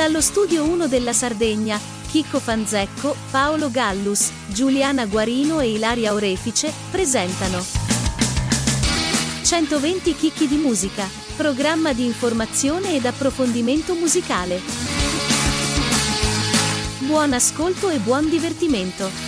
Dallo studio 1 della Sardegna, Chicco Fanzecco, Paolo Gallus, Giuliana Guarino e Ilaria Orefice presentano 120 chicchi di musica, programma di informazione ed approfondimento musicale. Buon ascolto e buon divertimento.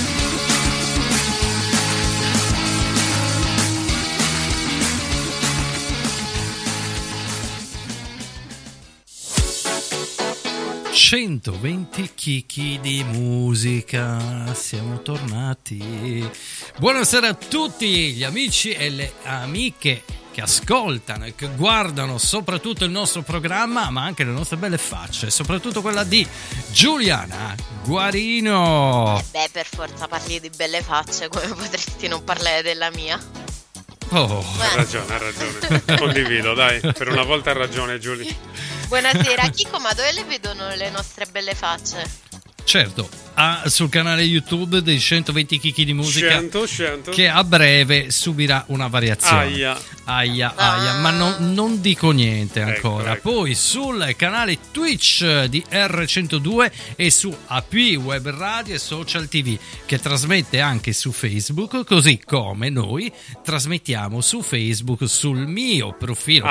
«120 chicchi di musica», siamo tornati. Buonasera a tutti gli amici e le amiche che ascoltano e che guardano soprattutto il nostro programma, ma anche le nostre belle facce, soprattutto quella di Giuliana Guarino. Per forza parli di belle facce, come potresti non parlare della mia? Oh. Ha ragione. Condivido, dai, per una volta ha ragione Giulia. Buonasera Chico, ma dove le vedono le nostre belle facce? Certo, sul canale YouTube dei 120 chicchi di musica, 100. che a breve subirà una variazione. Aia, ma non dico niente ancora. Ecco. Poi sul canale Twitch di R102 e su AP Web Radio e Social TV, che trasmette anche su Facebook, così come noi trasmettiamo su Facebook sul mio profilo,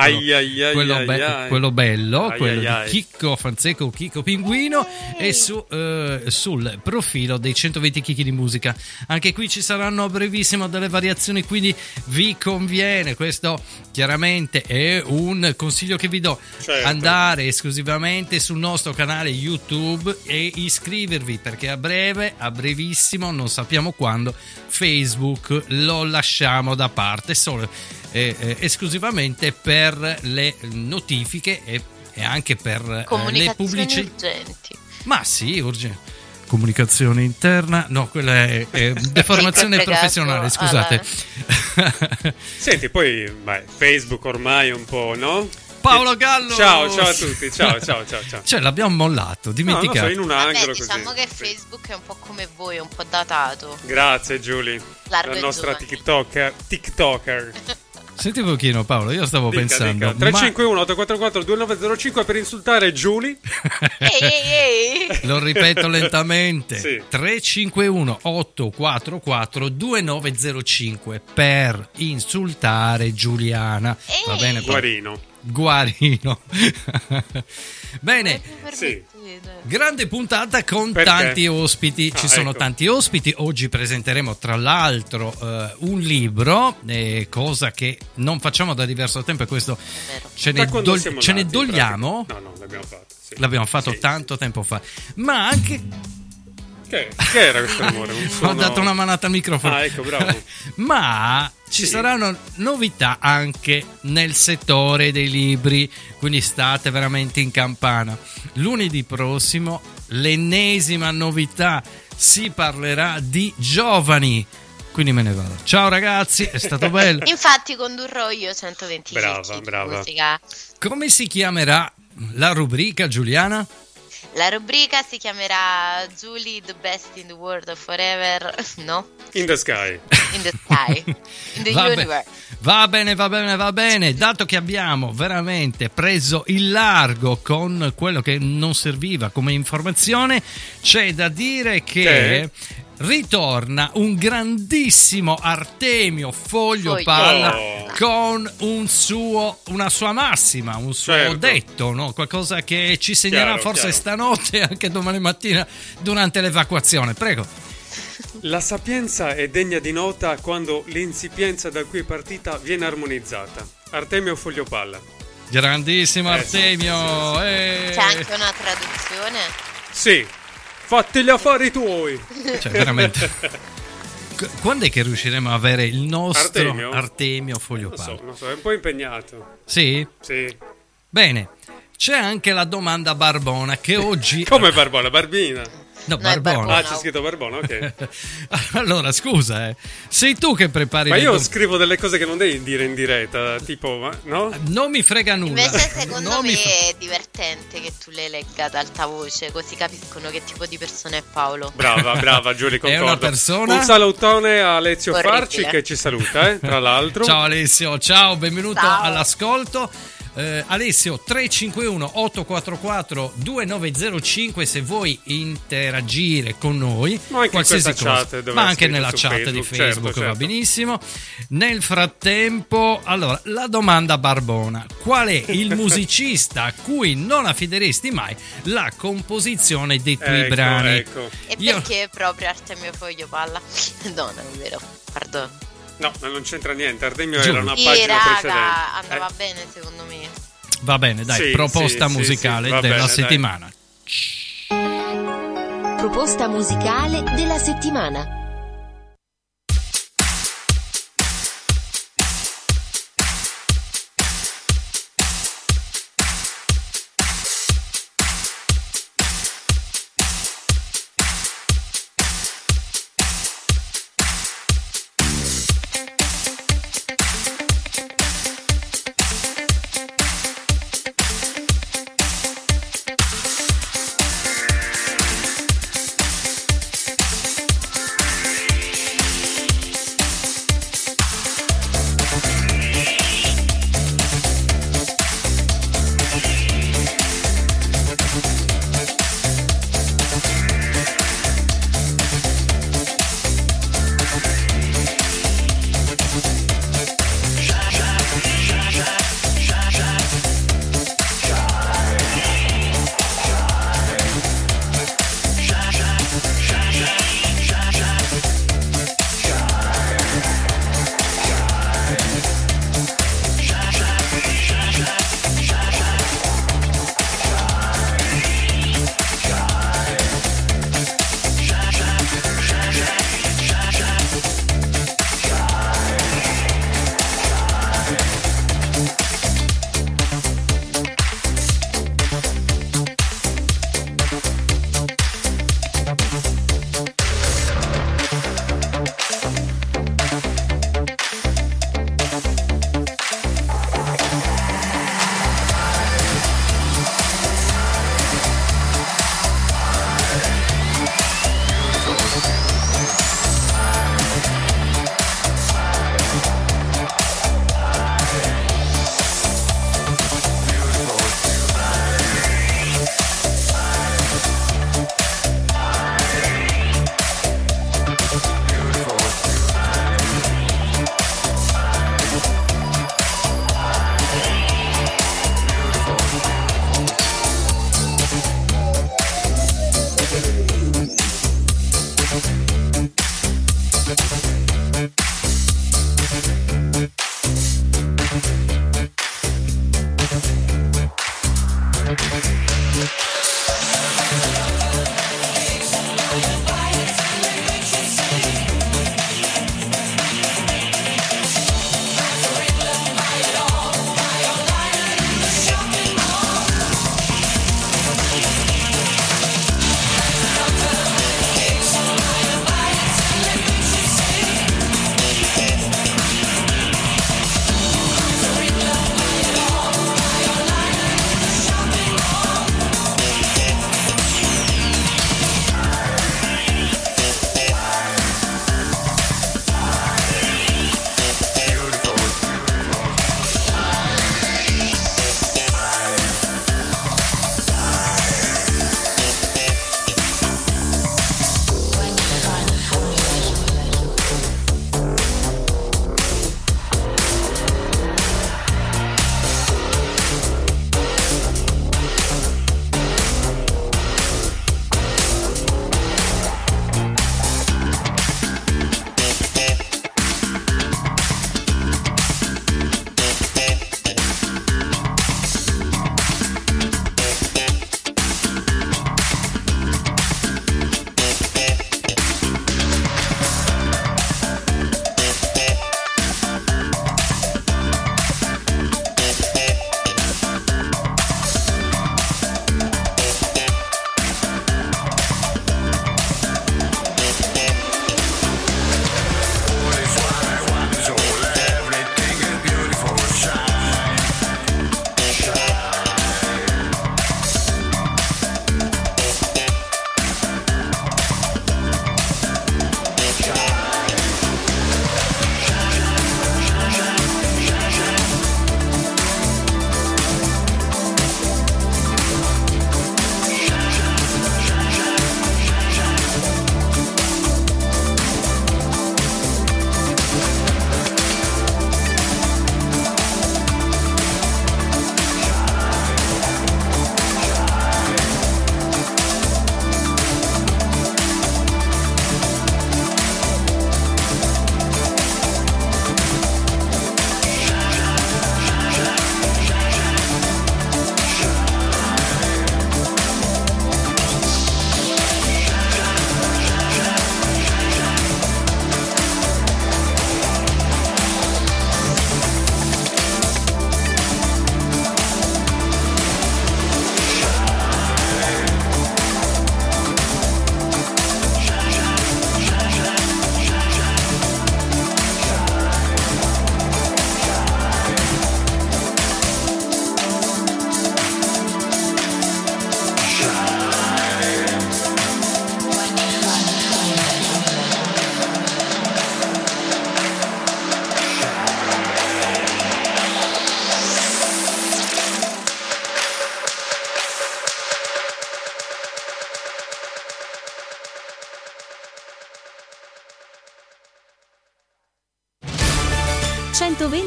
quello bello, quello di Chicco Fanzecco, Chicco Pinguino, e sul profilo dei 120 chicchi di musica. Anche qui ci saranno a brevissimo delle variazioni, quindi vi conviene, questo chiaramente è un consiglio che vi do, certo, andare esclusivamente sul nostro canale YouTube e iscrivervi, perché a brevissimo, non sappiamo quando, Facebook lo lasciamo da parte solo esclusivamente per le notifiche e anche per le pubblicità urgenti. Ma sì, urgente. Comunicazione interna, no, quella è deformazione professionale, scusate. Senti, poi Facebook ormai è un po', no? Paolo Gallo! Ciao a tutti, ciao. Cioè, l'abbiamo mollato, dimenticato. No, in un angolo diciamo così. che Facebook è un po' come voi, è un po' datato. Grazie Giulia, la nostra TikToker. Senti un pochino Paolo, io stavo pensando 351 844 2905 per insultare Giulia. Ehi. Lo ripeto lentamente. Sì. 351 844 2905 per insultare Giuliana. Ehi. Va bene? Guarino. Bene. Sì. Grande puntata con Perché? tanti ospiti. Ci sono tanti ospiti. Oggi presenteremo tra l'altro un libro, cosa che non facciamo da diverso tempo, e questo ce ne dogliamo. No, l'abbiamo fatto. Sì. L'abbiamo fatto tanto tempo fa. Ma anche Che era questo rumore? ho dato una manata al microfono. Ecco, bravo. Ma ci saranno novità anche nel settore dei libri, quindi state veramente in campana. Lunedì prossimo, l'ennesima novità, si parlerà di giovani. Quindi me ne vado. Ciao ragazzi, è stato bello. Infatti condurrò io 120 Brava. musica. Come si chiamerà la rubrica, Giuliana? La rubrica si chiamerà Julie the best in the world of forever. No? In the sky. In the sky. In the universe. Va bene. Dato che abbiamo veramente preso il largo con quello che non serviva come informazione, c'è da dire che ritorna un grandissimo Artemio Foglio Palla con una sua massima, un suo detto, no? Qualcosa che ci segnerà forse stanotte e anche domani mattina durante l'evacuazione. Prego. La sapienza è degna di nota quando l'insipienza da cui è partita viene armonizzata. Artemio Foglio Palla. Grandissimo Artemio. Sì. C'è anche una traduzione? Sì. Fatti gli affari tuoi. Cioè, veramente. Quando è che riusciremo a avere il nostro Artemio Foglio Palla? Non so, è un po' impegnato. Sì? Sì. Bene. C'è anche la domanda Barbona che oggi... Come Barbona? Barbina? No, Barbona. Ah, c'è scritto Barbona, ok. Allora, scusa, sei tu che prepari... Ma io scrivo delle cose che non devi dire in diretta, tipo, no? Non mi frega nulla. Invece secondo me è divertente che tu le legga ad alta voce, così capiscono che tipo di persona è Paolo. Brava, Giulia, concordo. È una persona... Un salutone a Alessio orribile. Farci che ci saluta, tra l'altro. Ciao Alessio, ciao, benvenuto Ciao. all'ascolto. Alessio 351 844 2905 se vuoi interagire con noi, ma anche qualsiasi cosa, chat dove ma anche scritto nella su chat Facebook, di Facebook, certo. va benissimo. Nel frattempo, allora, la domanda barbona: qual è il musicista a cui non affideresti mai la composizione dei tuoi brani? Ecco. E Io- perché proprio Artemio Foglio Palla? No, non è vero, perdono. No, ma non c'entra niente. Artemio Giù. era una Sì, pagina raga, precedente. andava bene secondo me. Va bene, dai, Sì, proposta sì, musicale sì, va della bene, settimana. Proposta musicale della settimana.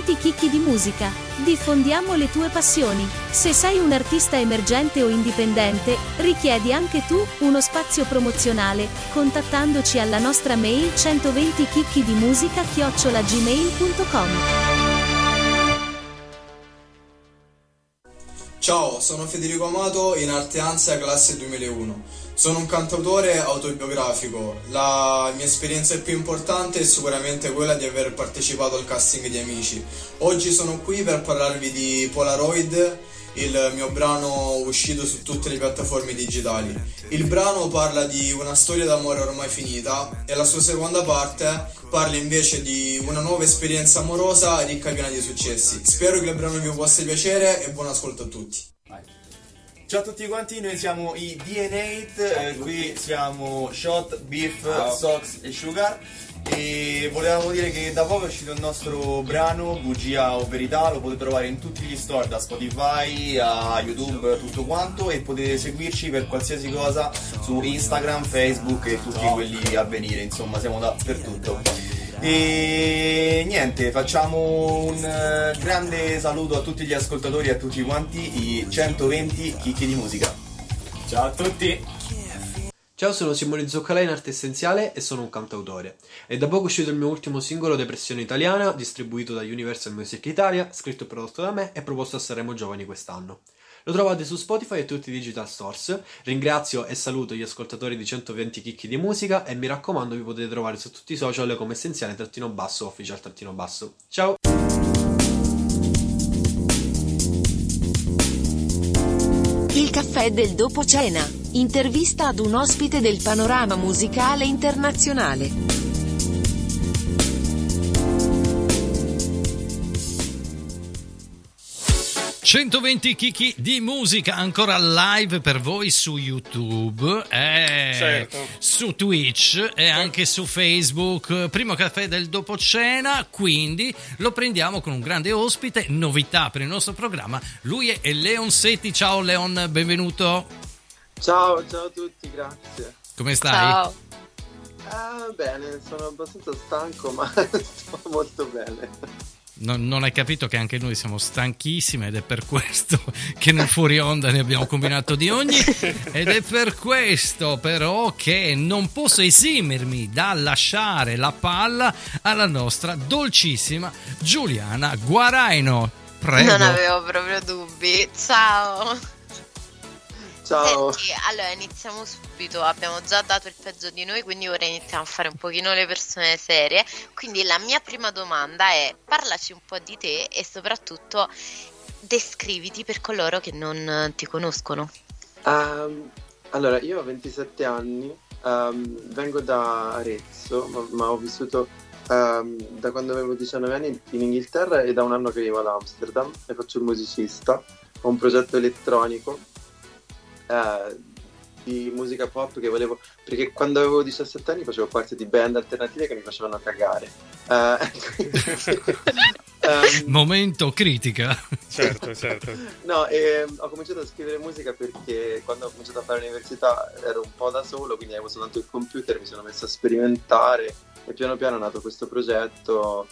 120 chicchi di musica. Diffondiamo le tue passioni. Se sei un artista emergente o indipendente, richiedi anche tu uno spazio promozionale, contattandoci alla nostra mail 120chicchidimusica@gmail.com. Ciao, sono Federico Amato, in arte Ansia classe 2001. Sono un cantautore autobiografico. La mia esperienza più importante è sicuramente quella di aver partecipato al casting di Amici. Oggi sono qui per parlarvi di Polaroid, il mio brano uscito su tutte le piattaforme digitali. Il brano parla di una storia d'amore ormai finita e la sua seconda parte parla invece di una nuova esperienza amorosa ricca e piena di successi. Spero che il brano vi possa piacere e buon ascolto a tutti. Ciao a tutti quanti, noi siamo i DNA, qui siamo Shot, Beef, Sox e Sugar e volevamo dire che da poco è uscito il nostro brano Bugia o Verità, lo potete trovare in tutti gli store, da Spotify a YouTube, tutto quanto, e potete seguirci per qualsiasi cosa su Instagram, Facebook e tutti quelli a venire, insomma siamo dappertutto. E niente, facciamo un grande saluto a tutti gli ascoltatori e a tutti quanti i 120 chicchi di musica. Ciao a tutti! Ciao, sono Simone Zoccalà in arte essenziale e sono un cantautore. È da poco uscito il mio ultimo singolo Depressione Italiana, distribuito da Universal Music Italia, scritto e prodotto da me e proposto a Sanremo Giovani quest'anno. Lo trovate su Spotify e tutti i digital stores. Ringrazio e saluto gli ascoltatori di 120 chicchi di musica e mi raccomando vi potete trovare su tutti i social come essenziale_official_. Ciao! Il caffè del dopo cena. Intervista ad un ospite del panorama musicale internazionale. 120 chicchi di musica ancora live per voi su YouTube, certo, su Twitch e anche su Facebook. Primo caffè del dopo cena, quindi lo prendiamo con un grande ospite, novità per il nostro programma. Lui è Leon Setti. Ciao Leon, benvenuto. Ciao a tutti, grazie. Come stai? Ciao. Bene, sono abbastanza stanco, ma sto molto bene. Non hai capito che anche noi siamo stanchissimi ed è per questo che nel fuori onda ne abbiamo combinato di ogni, ed è per questo però che non posso esimermi da lasciare la palla alla nostra dolcissima Giuliana Guaraino. Prego. Non avevo proprio dubbi. Ciao. Ciao. Senti, allora iniziamo subito, abbiamo già dato il peggio di noi, quindi ora iniziamo a fare un pochino le persone serie. Quindi la mia prima domanda è: parlaci un po' di te e soprattutto descriviti per coloro che non ti conoscono. Allora, io ho 27 anni, vengo da Arezzo, ma ho vissuto da quando avevo 19 anni in Inghilterra e da un anno che vivo ad Amsterdam e faccio il musicista. Ho un progetto elettronico di musica pop che volevo, perché quando avevo 17 anni facevo parte di band alternative che mi facevano cagare. Momento critica. Certo. No, ho cominciato a scrivere musica perché quando ho cominciato a fare l'università ero un po' da solo, quindi avevo soltanto il computer, mi sono messo a sperimentare e piano piano è nato questo progetto.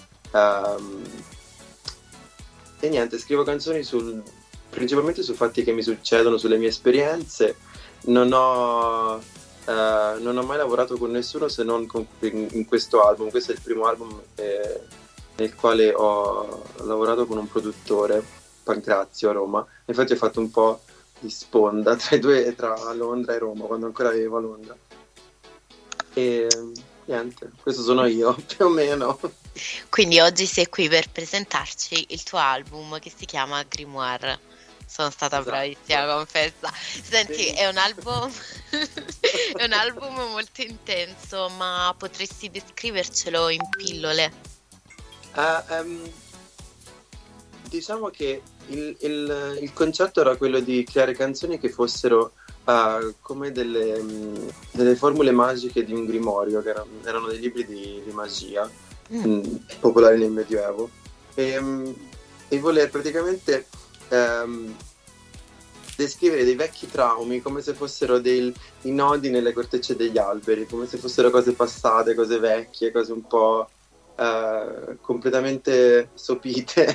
E niente, scrivo canzoni principalmente su fatti che mi succedono, sulle mie esperienze. Non ho mai lavorato con nessuno se non in questo album. Questo è il primo album nel quale ho lavorato con un produttore, Pancrazio, a Roma. Infatti ho fatto un po' di sponda tra Londra e Roma, quando ancora vivevo a Londra. E niente, questo sono io, più o meno. Quindi oggi sei qui per presentarci il tuo album che si chiama Grimoire. Sono stata bravissima, confessa. Senti, è un album è un album molto intenso, ma potresti descrivercelo in pillole? Diciamo che il concetto era quello di creare canzoni che fossero come delle formule magiche di un grimorio, che erano dei libri di magia popolari nel Medioevo, e voler praticamente descrivere dei vecchi traumi come se fossero i nodi nelle cortecce degli alberi, come se fossero cose passate, cose vecchie, cose un po' completamente sopite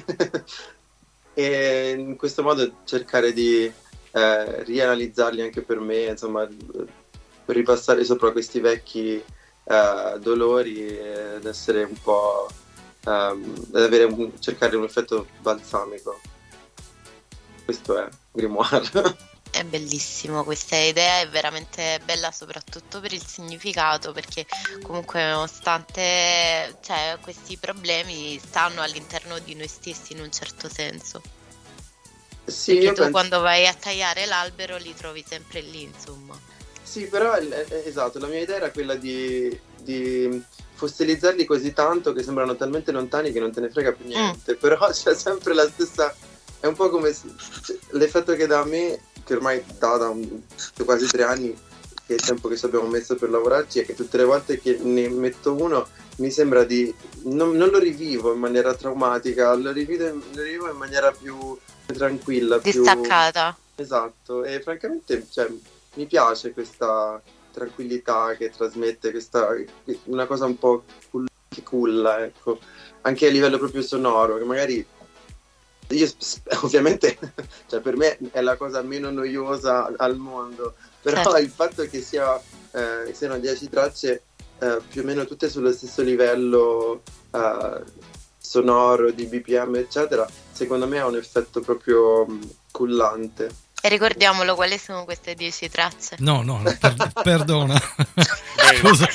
e in questo modo cercare di rianalizzarli anche per me, insomma, ripassare sopra questi vecchi dolori ed essere un po' cercare un effetto balsamico. Questo è Grimoire. È bellissimo, questa idea è veramente bella soprattutto per il significato, perché comunque nonostante questi problemi stanno all'interno di noi stessi in un certo senso. Sì, perché tu quando vai a tagliare l'albero li trovi sempre lì, insomma. Sì, però esatto, la mia idea era quella di fossilizzarli così tanto che sembrano talmente lontani che non te ne frega più niente, però c'è sempre la stessa, è un po' come l'effetto che dà a me, che ormai da quasi 3 anni, che è il tempo che ci abbiamo messo per lavorarci, è che tutte le volte che ne metto uno mi sembra di non lo rivivo in maniera traumatica, lo rivivo in maniera più tranquilla, distaccata. Esatto, e francamente mi piace questa tranquillità che trasmette, una cosa un po' che culla, ecco, anche a livello proprio sonoro, che magari io ovviamente per me è la cosa meno noiosa al mondo, però il fatto che siano 10 tracce più o meno tutte sullo stesso livello sonoro, di BPM eccetera, secondo me ha un effetto proprio cullante. E ricordiamolo, quali sono queste 10 tracce? No, perdona. Scusa.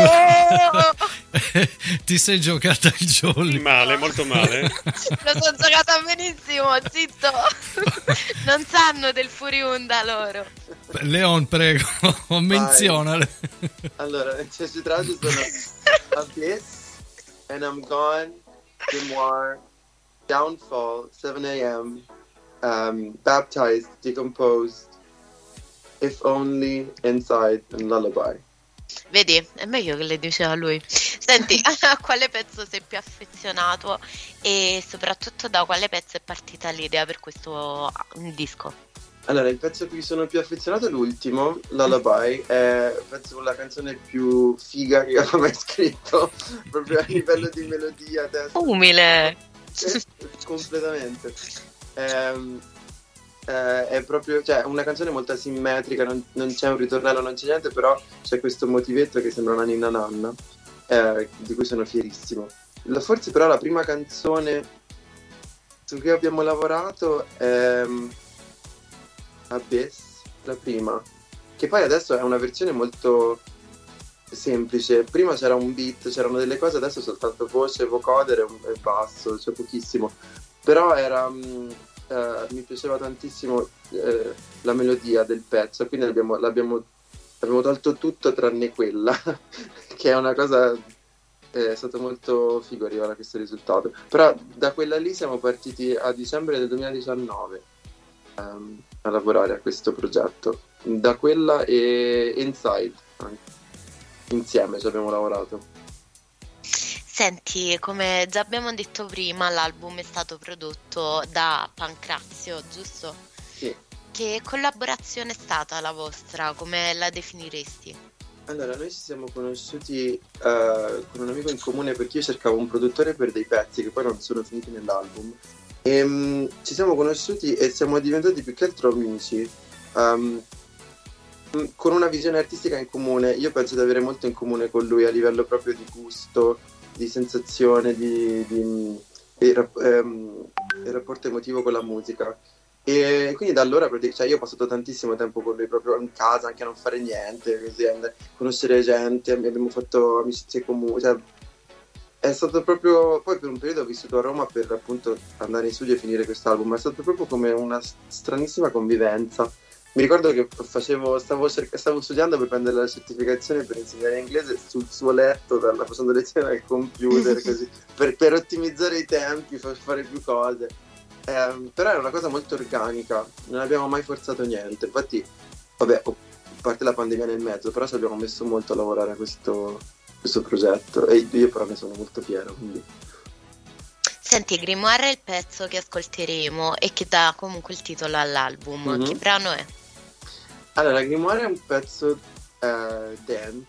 Ti sei giocata il jolly. Male, molto male. Lo sono giocata benissimo, zitto. Non sanno del Furiunda loro. Leon, prego, menzionale. Allora, le 10 tracce sono Abyss, And I'm Gone, Grimoire, Downfall, 7 a.m., Baptized, Decomposed, If Only, Inside and Lullaby. Vedi, è meglio che le diceva lui. Senti, a quale pezzo sei più affezionato e soprattutto da quale pezzo è partita l'idea per questo disco? Allora, il pezzo a cui sono più affezionato è l'ultimo, Lullaby, è penso la canzone più figa che ho mai scritto, proprio a livello di melodia, testo. Umile! Completamente. È proprio una canzone molto asimmetrica, non c'è un ritornello, non c'è niente, però c'è questo motivetto che sembra una ninna nanna, di cui sono fierissimo. Forse però la prima canzone su cui abbiamo lavorato è Abyss, la prima, che poi adesso è una versione molto semplice. Prima c'era un beat, c'erano delle cose, adesso soltanto voce, vocoder e basso, c'è pochissimo, però era mi piaceva tantissimo la melodia del pezzo, quindi abbiamo tolto tutto tranne quella che è una cosa, è stato molto figo arrivare a questo risultato. Però da quella lì siamo partiti a dicembre del 2019 a lavorare a questo progetto, da quella e Inside anche. Insieme ci abbiamo lavorato. Senti, come già abbiamo detto prima, l'album è stato prodotto da Pancrazio, giusto? Sì. Che collaborazione è stata la vostra? Come la definiresti? Allora, noi ci siamo conosciuti con un amico in comune, perché io cercavo un produttore per dei pezzi che poi non sono finiti nell'album. E ci siamo conosciuti e siamo diventati più che altro amici. Con una visione artistica in comune. Io penso di avere molto in comune con lui a livello proprio di gusto, di sensazione, di rapporto emotivo con la musica. E quindi da allora io ho passato tantissimo tempo con lui proprio in casa, anche a non fare niente, così, a conoscere gente, abbiamo fatto amicizie comuni, è stato proprio. Poi per un periodo ho vissuto a Roma per appunto andare in studio e finire quest'album, è stato proprio come una stranissima convivenza. Mi ricordo che stavo studiando per prendere la certificazione per insegnare inglese sul suo letto, facendo lezioni al computer, così, per ottimizzare i tempi, fare più cose. Però era una cosa molto organica, non abbiamo mai forzato niente. Infatti, vabbè, a parte la pandemia nel mezzo, però ci abbiamo messo molto a lavorare a questo progetto e io però ne sono molto fiero. Quindi. Senti, Grimoire è il pezzo che ascolteremo e che dà comunque il titolo all'album. Che brano è? Allora, Grimoire è un pezzo dance,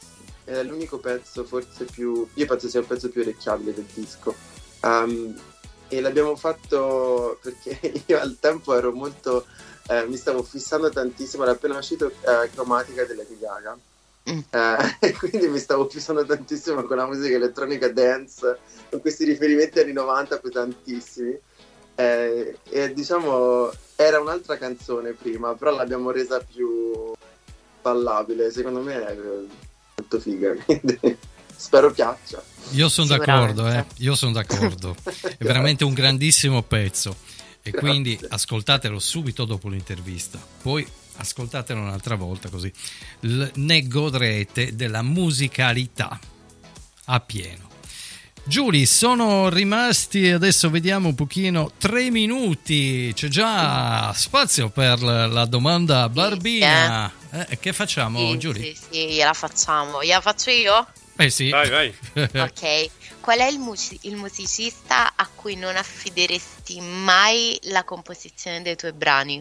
è l'unico pezzo forse più, io penso sia il pezzo più orecchiabile del disco, e l'abbiamo fatto perché io al tempo ero molto, mi stavo fissando tantissimo, era appena uscito Chromatica di Lady Gaga, e quindi mi stavo fissando tantissimo con la musica elettronica dance, con questi riferimenti anni 90 pesantissimi, e diciamo era un'altra canzone prima, però l'abbiamo resa più ballabile, secondo me è molto figa, quindi spero piaccia. Io sono d'accordo, io sono d'accordo, è veramente un grandissimo pezzo, e quindi ascoltatelo subito dopo l'intervista, poi ascoltatelo un'altra volta, così ne godrete della musicalità a pieno. Giulia, sono rimasti, adesso vediamo un pochino, 3 minuti, c'è già spazio per la domanda barbina. Che facciamo, Giulia? Sì, gliela facciamo. Gliela faccio io? Sì. Vai. Ok. Qual è il musicista a cui non affideresti mai la composizione dei tuoi brani?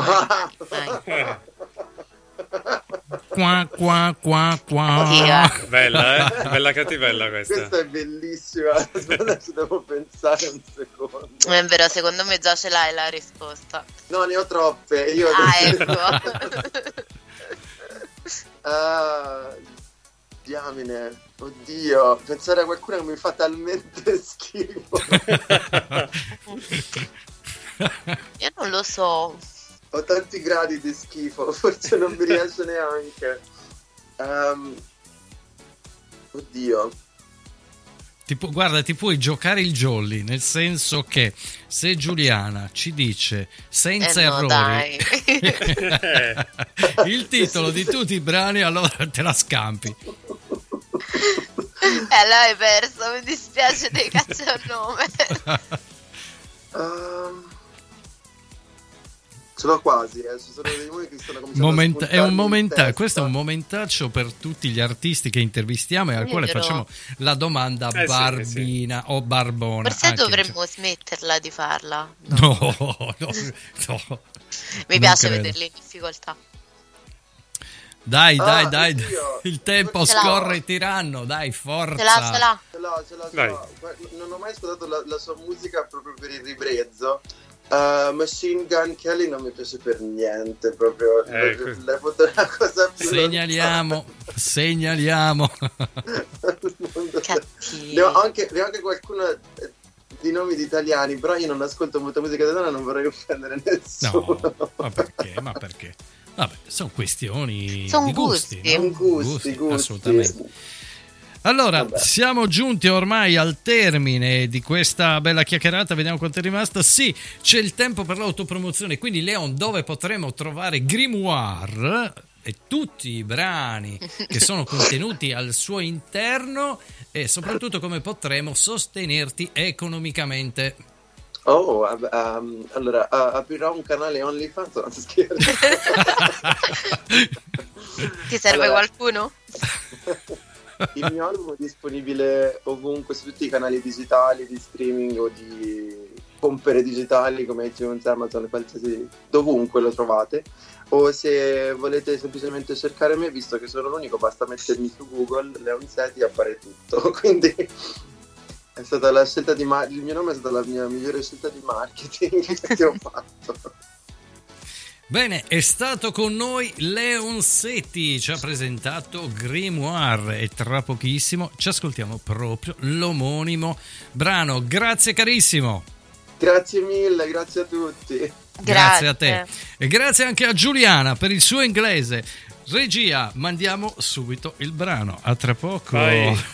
Qua. Bella, bella cattivella questa è bellissima. Aspetta, ci devo pensare un secondo. È vero, secondo me già ce l'hai la risposta. No, ne ho troppe. Ecco. Diamine, oddio, pensare a qualcuno che mi fa talmente schifo. Io non lo so. Ho tanti gradi di schifo, forse non mi riesce neanche. Oddio. Guarda, ti puoi giocare il jolly, nel senso che se Giuliana ci dice senza errori il titolo di tutti i brani, allora te la scampi. Allora hai perso, mi dispiace, dei cazzo il nome. Ce l'ho quasi, ci sono dei nomi che stanno cominciando è un momentaccio, questo è un momentaccio per tutti gli artisti che intervistiamo e al quale facciamo la domanda barbina o barbona. Forse dovremmo smetterla di farla. No. Mi piace vederli in difficoltà. Dai, il tempo scorre tiranno, dai, forza. Ce l'ho. Non ho mai ascoltato la sua musica proprio per il ribrezzo. Machine Gun Kelly non mi piace per niente, proprio l'hai fatto una cosa più segnaliamo ne ho anche qualcuno di nomi di italiani, però io non ascolto molta musica italiana, non vorrei offendere nessuno. No, ma perché? Vabbè, sono questioni di gusti. Gusti, assolutamente. Allora, siamo giunti ormai al termine di questa bella chiacchierata, vediamo quanto è rimasta. Sì, c'è il tempo per l'autopromozione, quindi Leon, dove potremo trovare Grimoire e tutti i brani che sono contenuti al suo interno, e soprattutto come potremo sostenerti economicamente. Allora aprirò un canale OnlyFans, non scherzo. Ti serve qualcuno? Il mio album è disponibile ovunque, su tutti i canali digitali di streaming o di compere digitali come iTunes, Amazon, qualsiasi, dovunque lo trovate. O se volete semplicemente cercare me, visto che sono l'unico, basta mettermi su Google Leon Seti e appare tutto. Quindi è stata la scelta il mio nome è stata la mia migliore scelta di marketing che ho fatto. Bene, è stato con noi Leon Seti, ci ha presentato Grimoire e tra pochissimo ci ascoltiamo proprio l'omonimo brano. Grazie carissimo. Grazie mille, grazie a tutti. Grazie a te. E grazie anche a Giuliana per il suo inglese. Regia, mandiamo subito il brano. A tra poco. Vai.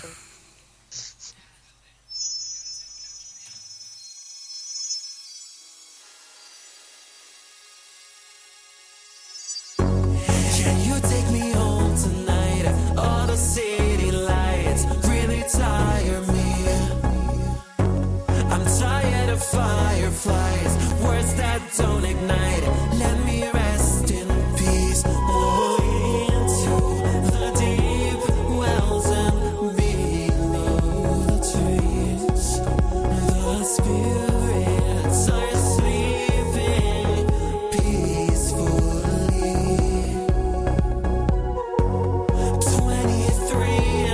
Free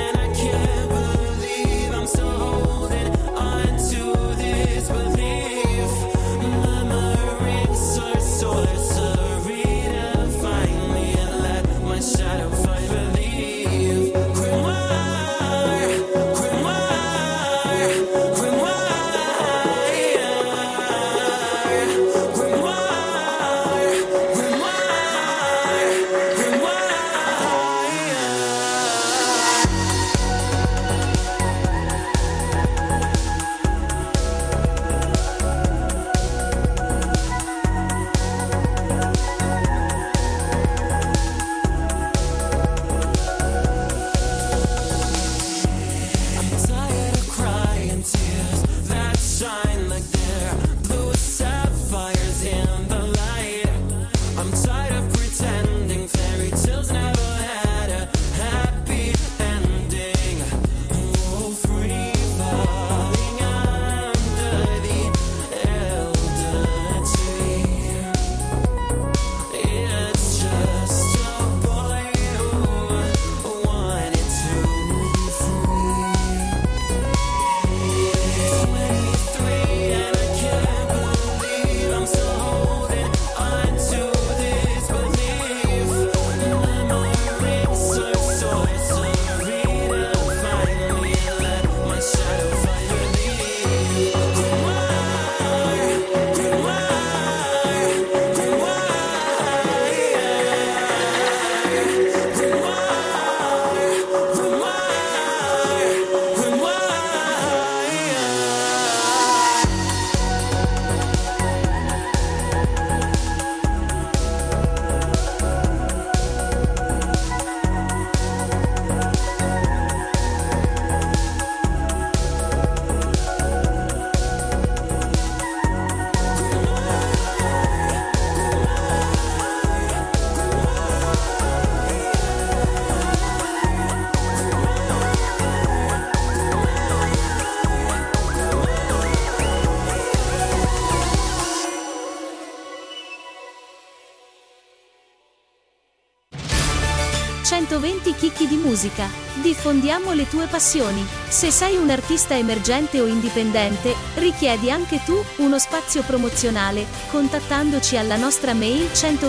120 chicchi di musica. Diffondiamo le tue passioni. Se sei un artista emergente o indipendente, richiedi anche tu uno spazio promozionale, contattandoci alla nostra mail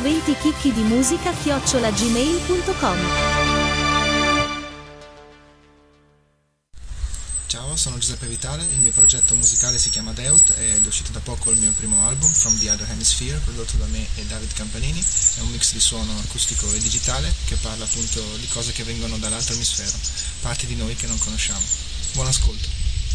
120chicchidimusica@gmail.com. Ciao, sono Giuseppe Vitale, il mio progetto musicale si chiama Deut ed è uscito da poco il mio primo album, From the Other Hemisphere, prodotto da me e David Campanini. È un mix di suono acustico e digitale che parla appunto di cose che vengono dall'altro emisfero, parti di noi che non conosciamo. Buon ascolto.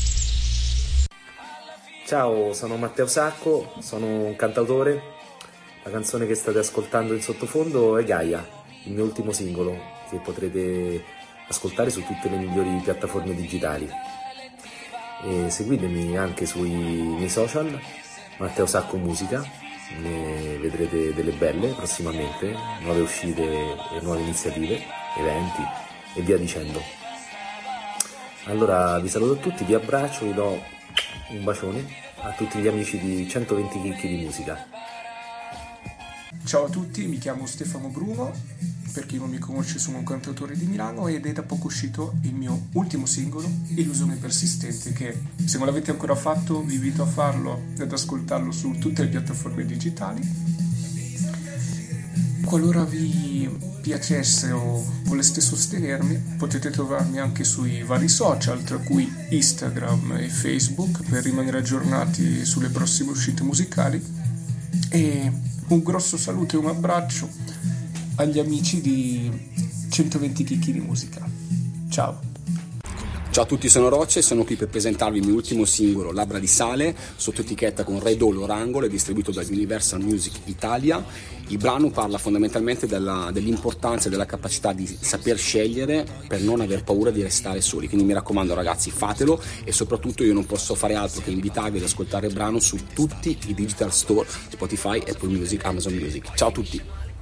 Ciao, sono Matteo Sacco, sono un cantautore. La canzone che state ascoltando in sottofondo è Gaia, il mio ultimo singolo che potrete ascoltare su tutte le migliori piattaforme digitali. E seguitemi anche sui miei social, Matteo Sacco Musica, ne vedrete delle belle prossimamente, nuove uscite e nuove iniziative, eventi e via dicendo. Allora vi saluto tutti, vi abbraccio, vi do un bacione a tutti gli amici di 120 chicchi di musica. Ciao a tutti, mi chiamo Stefano Bruno, per chi non mi conosce sono un cantautore di Milano ed è da poco uscito il mio ultimo singolo, Illusione persistente, che se non l'avete ancora fatto vi invito a farlo ed ad ascoltarlo su tutte le piattaforme digitali. Qualora vi piacesse o voleste sostenermi, potete trovarmi anche sui vari social, tra cui Instagram e Facebook, per rimanere aggiornati sulle prossime uscite musicali. E un grosso saluto e un abbraccio agli amici di 120 chicchi di musica. Ciao. Ciao a tutti, sono Rocce e sono qui per presentarvi il mio ultimo singolo, Labbra di Sale, sotto etichetta con Red Hall Orangolo e distribuito da Universal Music Italia. Il brano parla fondamentalmente dell'importanza e della capacità di saper scegliere per non aver paura di restare soli, quindi mi raccomando ragazzi, fatelo, e soprattutto io non posso fare altro che invitarvi ad ascoltare il brano su tutti i digital store, Spotify, Apple Music, Amazon Music. Ciao a tutti.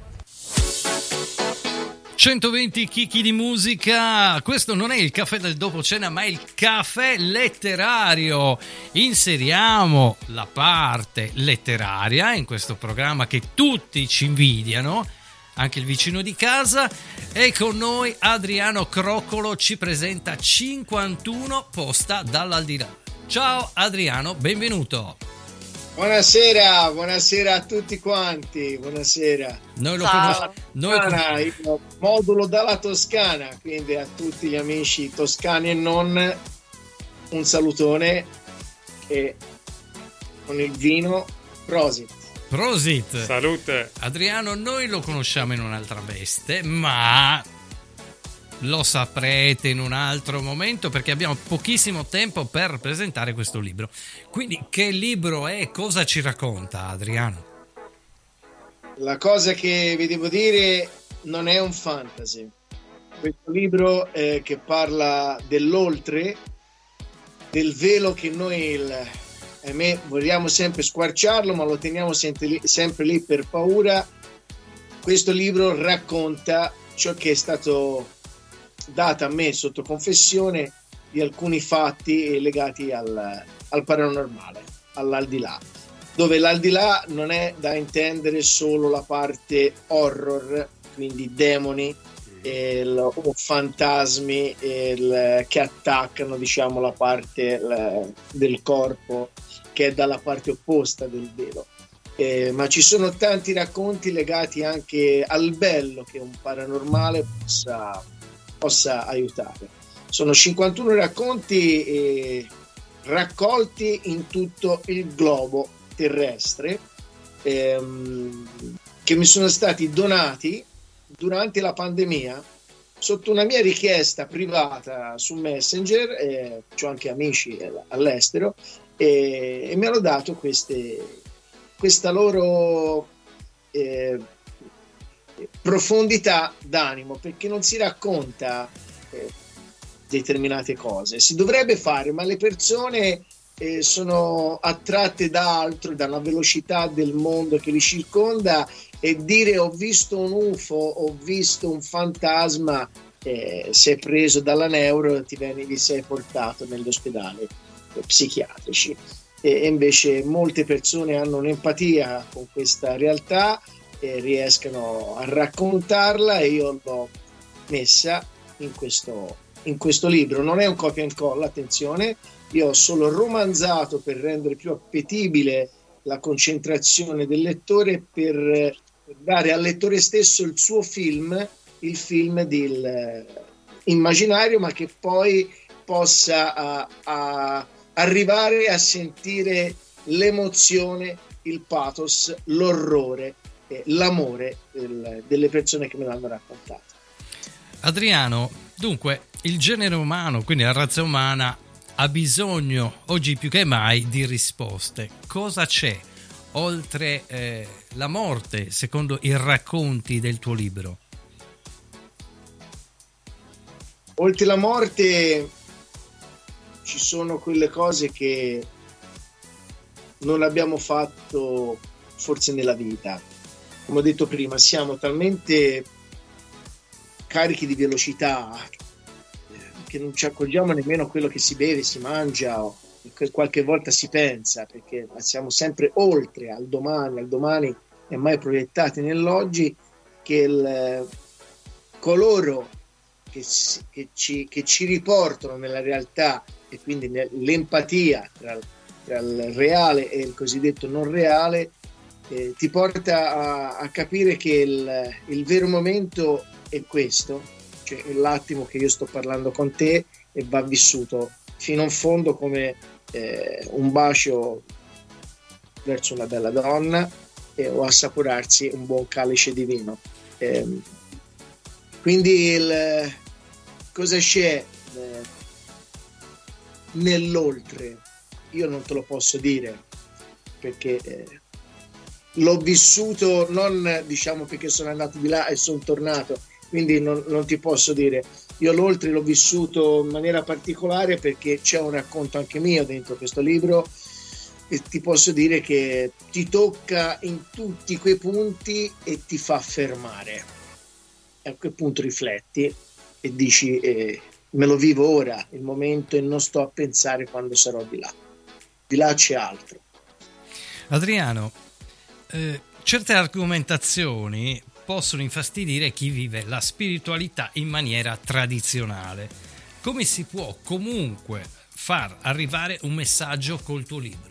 120 chicchi di musica, questo non è il caffè del dopo cena ma è il caffè letterario. Inseriamo la parte letteraria in questo programma che tutti ci invidiano, anche il vicino di casa, e con noi Adriano Croccolo ci presenta 51 posta dall'aldilà. Ciao Adriano, benvenuto. Buonasera a tutti quanti, buonasera. Noi lo conosciamo. Io modulo dalla Toscana, quindi a tutti gli amici toscani e non un salutone e con il vino prosit. Salute. Adriano, noi lo conosciamo in un'altra veste, ma lo saprete in un altro momento perché abbiamo pochissimo tempo per presentare questo libro. Quindi che libro è? Cosa ci racconta Adriano? La cosa che vi devo dire non è un fantasy. Questo libro che parla dell'oltre, del velo che noi ahimè, vogliamo sempre squarciarlo, ma lo teniamo sempre lì per paura. Questo libro racconta ciò che è stato data a me sotto confessione di alcuni fatti legati al paranormale, all'aldilà, dove l'aldilà non è da intendere solo la parte horror, quindi demoni o fantasmi che attaccano, diciamo, la parte del corpo che è dalla parte opposta del velo. Ma ci sono tanti racconti legati anche al bello che un paranormale possa aiutare. Sono 51 racconti raccolti in tutto il globo terrestre che mi sono stati donati durante la pandemia sotto una mia richiesta privata su Messenger. C'ho anche amici all'estero e mi hanno dato questa loro profondità d'animo, perché non si racconta determinate cose, si dovrebbe fare, ma le persone sono attratte da altro, dalla velocità del mondo che li circonda, e dire ho visto un UFO, ho visto un fantasma, sei preso dalla neuro, ti sei portato negli ospedali psichiatrici. E invece molte persone hanno un'empatia con questa realtà e riescono a raccontarla, e io l'ho messa in questo libro. Non è un copia e incolla, attenzione, io ho solo romanzato per rendere più appetibile la concentrazione del lettore, per dare al lettore stesso il suo film, il film del immaginario, ma che poi possa arrivare a sentire l'emozione, il pathos, l'orrore, l'amore delle persone che me l'hanno raccontato. Adriano, dunque il genere umano, quindi la razza umana, ha bisogno oggi più che mai di risposte. Cosa c'è oltre la morte, secondo i racconti del tuo libro? Oltre la morte ci sono quelle cose che non abbiamo fatto forse nella vita. Come ho detto prima, siamo talmente carichi di velocità che non ci accorgiamo nemmeno quello che si beve, si mangia, o qualche volta si pensa, perché siamo sempre oltre al domani e mai proiettati nell'oggi, che coloro che ci riportano nella realtà, e quindi l'empatia tra il reale e il cosiddetto non reale, ti porta a capire che il vero momento è questo, cioè è l'attimo che io sto parlando con te, e va vissuto fino in fondo come un bacio verso una bella donna, o assaporarsi un buon calice di vino. Quindi cosa c'è nell'oltre? Io non te lo posso dire, perché l'ho vissuto, non diciamo perché sono andato di là e sono tornato, quindi non ti posso dire. Io l'oltre l'ho vissuto in maniera particolare, perché c'è un racconto anche mio dentro questo libro, e ti posso dire che ti tocca in tutti quei punti e ti fa fermare. A quel punto rifletti e dici me lo vivo ora, il momento, e non sto a pensare quando sarò di là. Di là c'è altro. Adriano, certe argomentazioni possono infastidire chi vive la spiritualità in maniera tradizionale. Come si può comunque far arrivare un messaggio col tuo libro?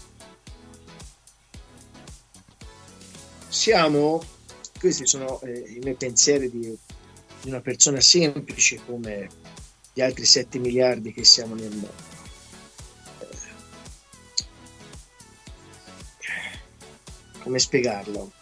Questi sono i miei pensieri di una persona semplice come gli altri 7 miliardi che siamo nel mondo. Come spiegarlo?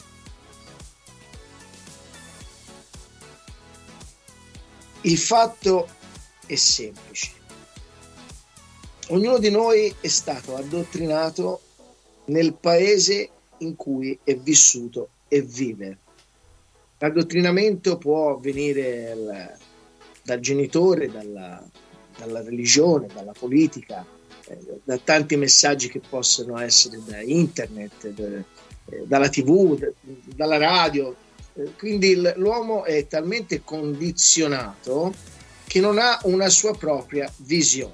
Il fatto è semplice. Ognuno di noi è stato addottrinato nel paese in cui è vissuto e vive. L'addottrinamento può avvenire dal genitore, dalla religione, dalla politica, da tanti messaggi che possono essere da internet, dalla TV, dalla radio. Quindi l'uomo è talmente condizionato che non ha una sua propria visione.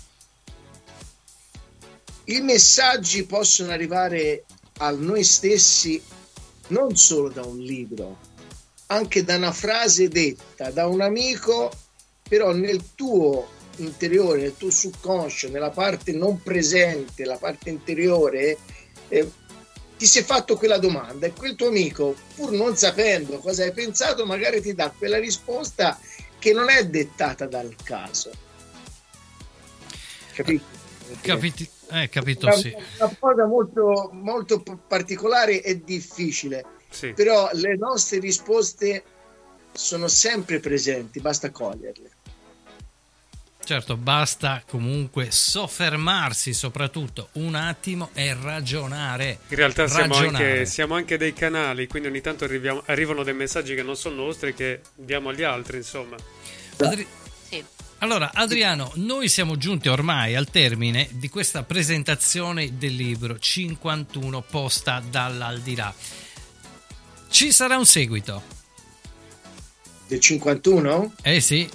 I messaggi possono arrivare a noi stessi non solo da un libro, anche da una frase detta da un amico, però nel tuo interiore, nel tuo subconscio, nella parte non presente, la parte interiore, ti sei fatto quella domanda, e quel tuo amico, pur non sapendo cosa hai pensato, magari ti dà quella risposta che non è dettata dal caso. Capito? Capito, sì. Una cosa molto, molto particolare e difficile, sì. Però le nostre risposte sono sempre presenti, basta coglierle. Certo, basta comunque soffermarsi soprattutto un attimo e ragionare. In realtà siamo anche dei canali, quindi ogni tanto arrivano dei messaggi che non sono nostri, che diamo agli altri, insomma. Sì. Allora, Adriano, noi siamo giunti ormai al termine di questa presentazione del libro 51 posta dall'aldilà. Ci sarà un seguito? Del 51? Sì.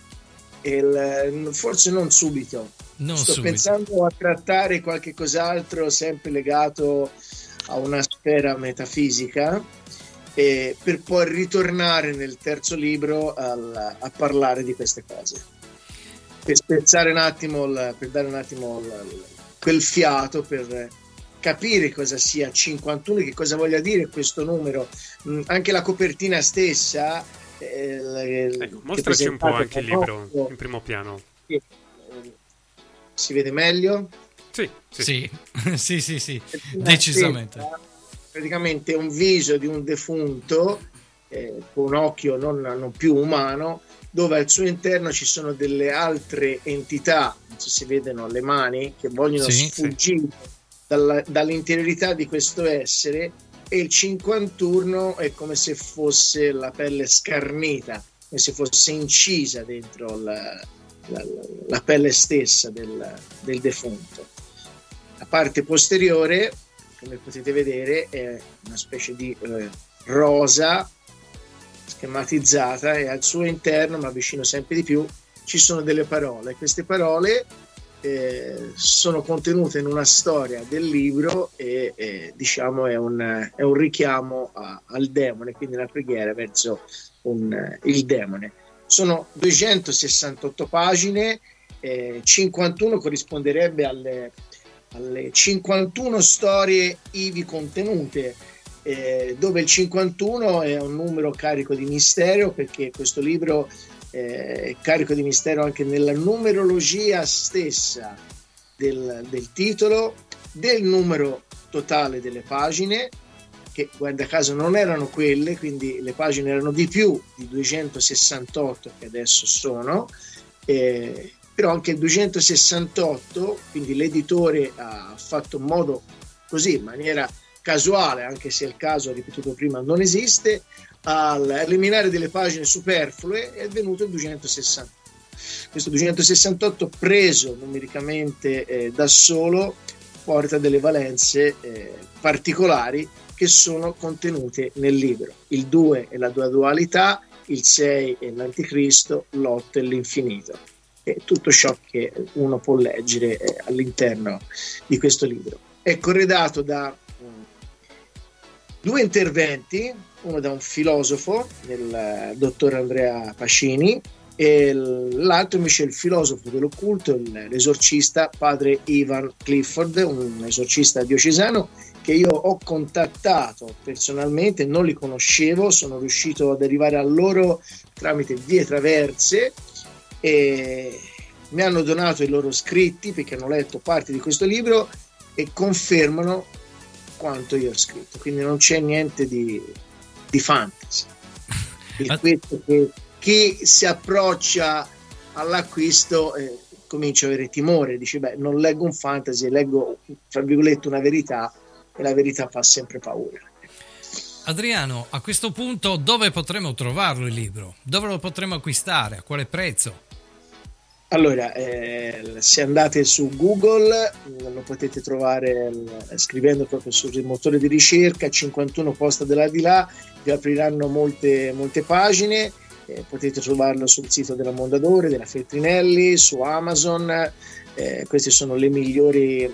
Forse non subito. Sto pensando a trattare qualche cos'altro sempre legato a una sfera metafisica, per poi ritornare nel terzo libro a parlare di queste cose, per spezzare un attimo, per dare un attimo quel fiato, per capire cosa sia 51, che cosa voglia dire questo numero. Anche la copertina stessa, ecco, mostraci un po' anche il libro in primo piano. Si vede meglio? Sì, decisamente. Praticamente è un viso di un defunto con un occhio non più umano, dove al suo interno ci sono delle altre entità, non so se si vedono le mani, che vogliono sfuggire dall'interiorità di questo essere, e il 51 è come se fosse la pelle scarnita, come se fosse incisa dentro la pelle stessa del defunto. La parte posteriore, come potete vedere, è una specie di rosa schematizzata, e al suo interno, ma vicino sempre di più, ci sono delle parole. Queste parole sono contenute in una storia del libro e diciamo è un richiamo al demone, quindi una preghiera verso il demone. Sono 268 pagine, 51 corrisponderebbe alle 51 storie ivi contenute, dove il 51 è un numero carico di mistero, perché questo libro è carico di mistero anche nella numerologia stessa del titolo, del numero totale delle pagine, che guarda caso non erano quelle, quindi le pagine erano di più di 268 che adesso sono, però anche il 268, quindi l'editore ha fatto in modo così, in maniera casuale, anche se il caso, ripetuto prima, non esiste, al eliminare delle pagine superflue è venuto il 268. Questo 268 preso numericamente da solo porta delle valenze particolari che sono contenute nel libro. Il 2 è la dualità, il 6 è l'anticristo, l'8 è l'infinito. E tutto ciò che uno può leggere all'interno di questo libro. È corredato da 2 interventi, uno da un filosofo, il dottor Andrea Pacini, e l'altro invece è il filosofo dell'occulto, l'esorcista padre Ivan Clifford, un esorcista diocesano che io ho contattato personalmente, non li conoscevo, sono riuscito ad arrivare a loro tramite vie traverse, e mi hanno donato i loro scritti perché hanno letto parte di questo libro e confermano quanto io ho scritto, quindi non c'è niente di fantasy. Questo che chi si approccia all'acquisto comincia a avere timore, dice beh, non leggo un fantasy, leggo tra virgolette una verità, e la verità fa sempre paura. Adriano, a questo punto dove potremo trovarlo il libro? Dove lo potremo acquistare? A quale prezzo? Allora, se andate su Google lo potete trovare scrivendo proprio sul motore di ricerca 51 Posta dell'Aldilà, vi apriranno molte pagine, potete trovarlo sul sito della Mondadori, della Feltrinelli, su Amazon, queste sono le migliori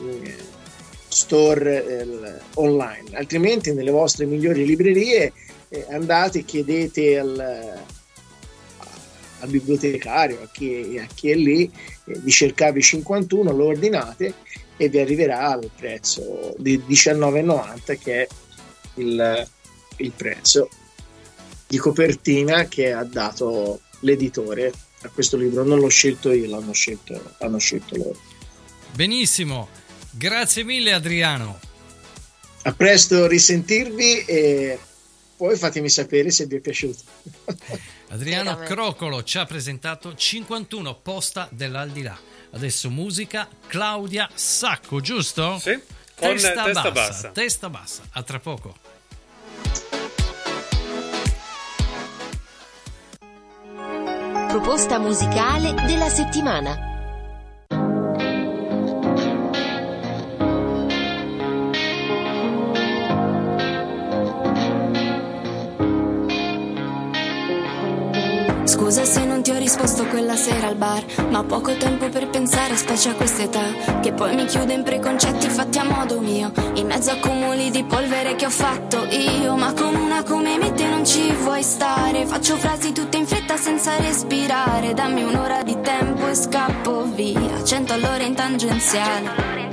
store online, altrimenti nelle vostre migliori librerie andate e chiedete al bibliotecario, a chi è lì, di cercarvi 51, lo ordinate e vi arriverà al prezzo di $19,90, che è il prezzo di copertina che ha dato l'editore a questo libro. Non l'ho scelto io, l'hanno scelto loro. Benissimo, grazie mille Adriano. A presto, risentirvi, e poi fatemi sapere se vi è piaciuto. Adriano Crocolo ci ha presentato 51 Posta dell'Aldilà. Adesso musica, Claudia Sacco, giusto? Sì, con testa bassa. Testa bassa, a tra poco. Proposta musicale della settimana. Scusa se non ti ho risposto quella sera al bar, ma ho poco tempo per pensare, specie a quest'età, che poi mi chiudo in preconcetti fatti a modo mio, in mezzo a cumuli di polvere che ho fatto io. Ma con una come me te non ci vuoi stare, faccio frasi tutte in fretta senza respirare. Dammi un'ora di tempo e scappo via, 100 all'ora in tangenziale.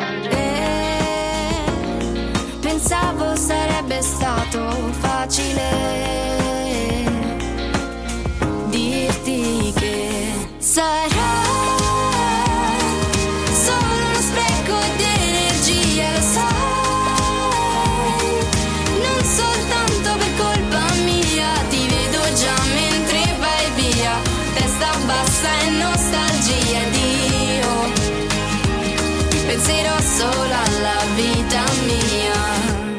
Pensavo sarebbe stato facile dirti che sarà solo uno spreco di energia, lo sai, non soltanto per colpa mia, ti vedo già mentre vai via, testa bassa e nostalgia ed io penserò solo alla vita mia.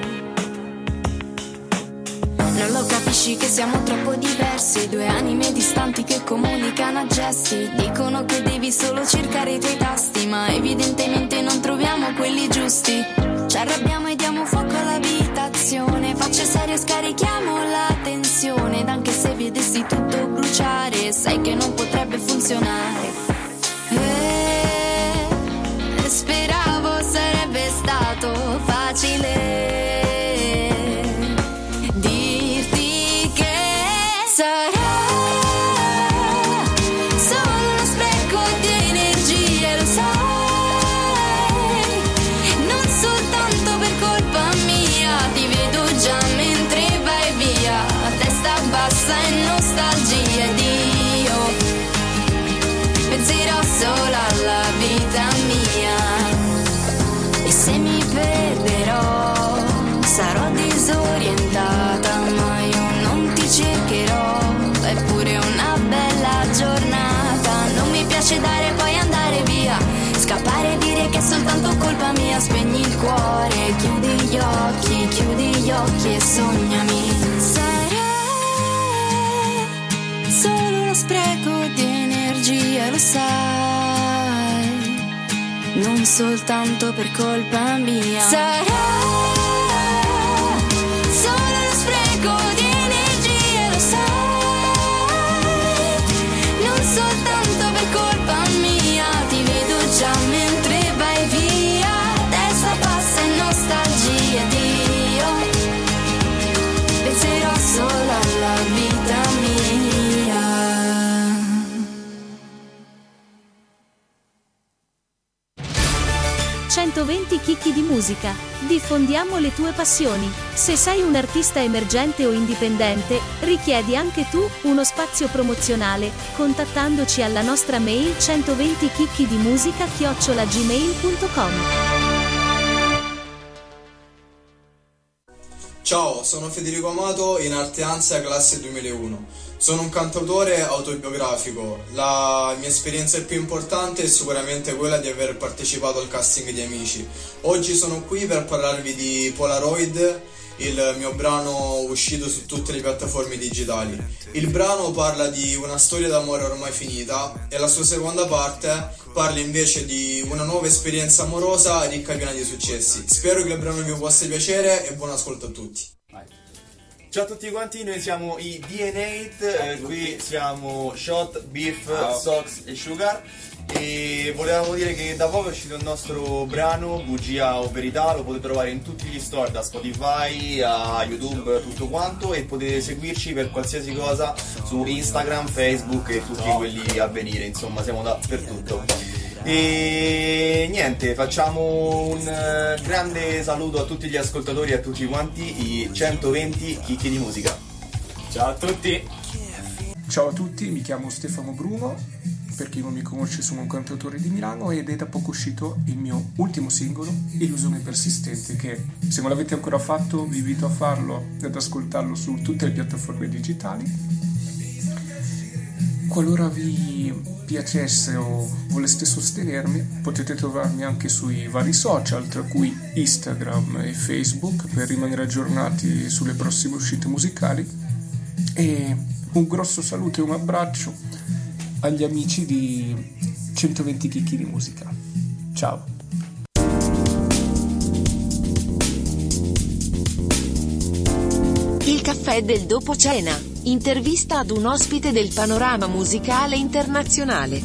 Non lo capisci che siamo troppo diversi, due anime distanti che comunicano a gesti. Dicono che devi solo cercare i tuoi tasti, ma evidentemente non troviamo quelli giusti. Ci arrabbiamo e diamo fuoco all'abitazione, facce serie scarichiamo la tensione. Ed anche se vedessi tutto bruciare, sai che non potrebbe funzionare. Speravo sarebbe stato facile solo alla vita mia. E se mi perderò sarò disorientata, ma io non ti cercherò. È pure una bella giornata, non mi piace dare poi andare via, scappare e dire che è soltanto colpa mia. Spegni il cuore, chiudi gli occhi e sognami. Sarà solo uno spreco di energia, lo sai, non soltanto per colpa mia. Sarà solo uno spreco di energia, lo sai, non soltanto per colpa mia. Ti vedo già mentre vai via, testa passa e nostalgia ed io penserò solo alla vita mia. 120 chicchi di musica. Diffondiamo le tue passioni. Se sei un artista emergente o indipendente, richiedi anche tu uno spazio promozionale, contattandoci alla nostra mail 120chicchidimusica@gmail.com. Ciao, sono Federico Amato, in arte Ansia classe 2001. Sono un cantautore autobiografico. La mia esperienza più importante è sicuramente quella di aver partecipato al casting di Amici. Oggi sono qui per parlarvi di Polaroid, il mio brano uscito su tutte le piattaforme digitali. Il brano parla di una storia d'amore ormai finita e la sua seconda parte parla invece di una nuova esperienza amorosa ricca e piena di successi. Spero che il brano vi possa piacere e buon ascolto a tutti. Ciao a tutti quanti, noi siamo i DNA, qui siamo Shot, Beef, Sox e Sugar e volevamo dire che da poco è uscito il nostro brano Bugia o Verità, lo potete trovare in tutti gli store, da Spotify a YouTube, tutto quanto, e potete seguirci per qualsiasi cosa su Instagram, Facebook e tutti quelli a venire, insomma siamo dappertutto. E niente, facciamo un grande saluto a tutti gli ascoltatori e a tutti quanti i 120 chicchi di musica. Ciao a tutti. Ciao a tutti, mi chiamo Stefano Bruno, per chi non mi conosce sono un cantautore di Milano ed è da poco uscito il mio ultimo singolo, Illusione persistente, che se non l'avete ancora fatto vi invito a farlo ed ad ascoltarlo su tutte le piattaforme digitali. Qualora vi piacesse o voleste sostenermi, potete trovarmi anche sui vari social, tra cui Instagram e Facebook, per rimanere aggiornati sulle prossime uscite musicali. E un grosso saluto e un abbraccio agli amici di 120 chicchi di musica. Ciao! Il caffè del dopo cena. Intervista ad un ospite del panorama musicale internazionale.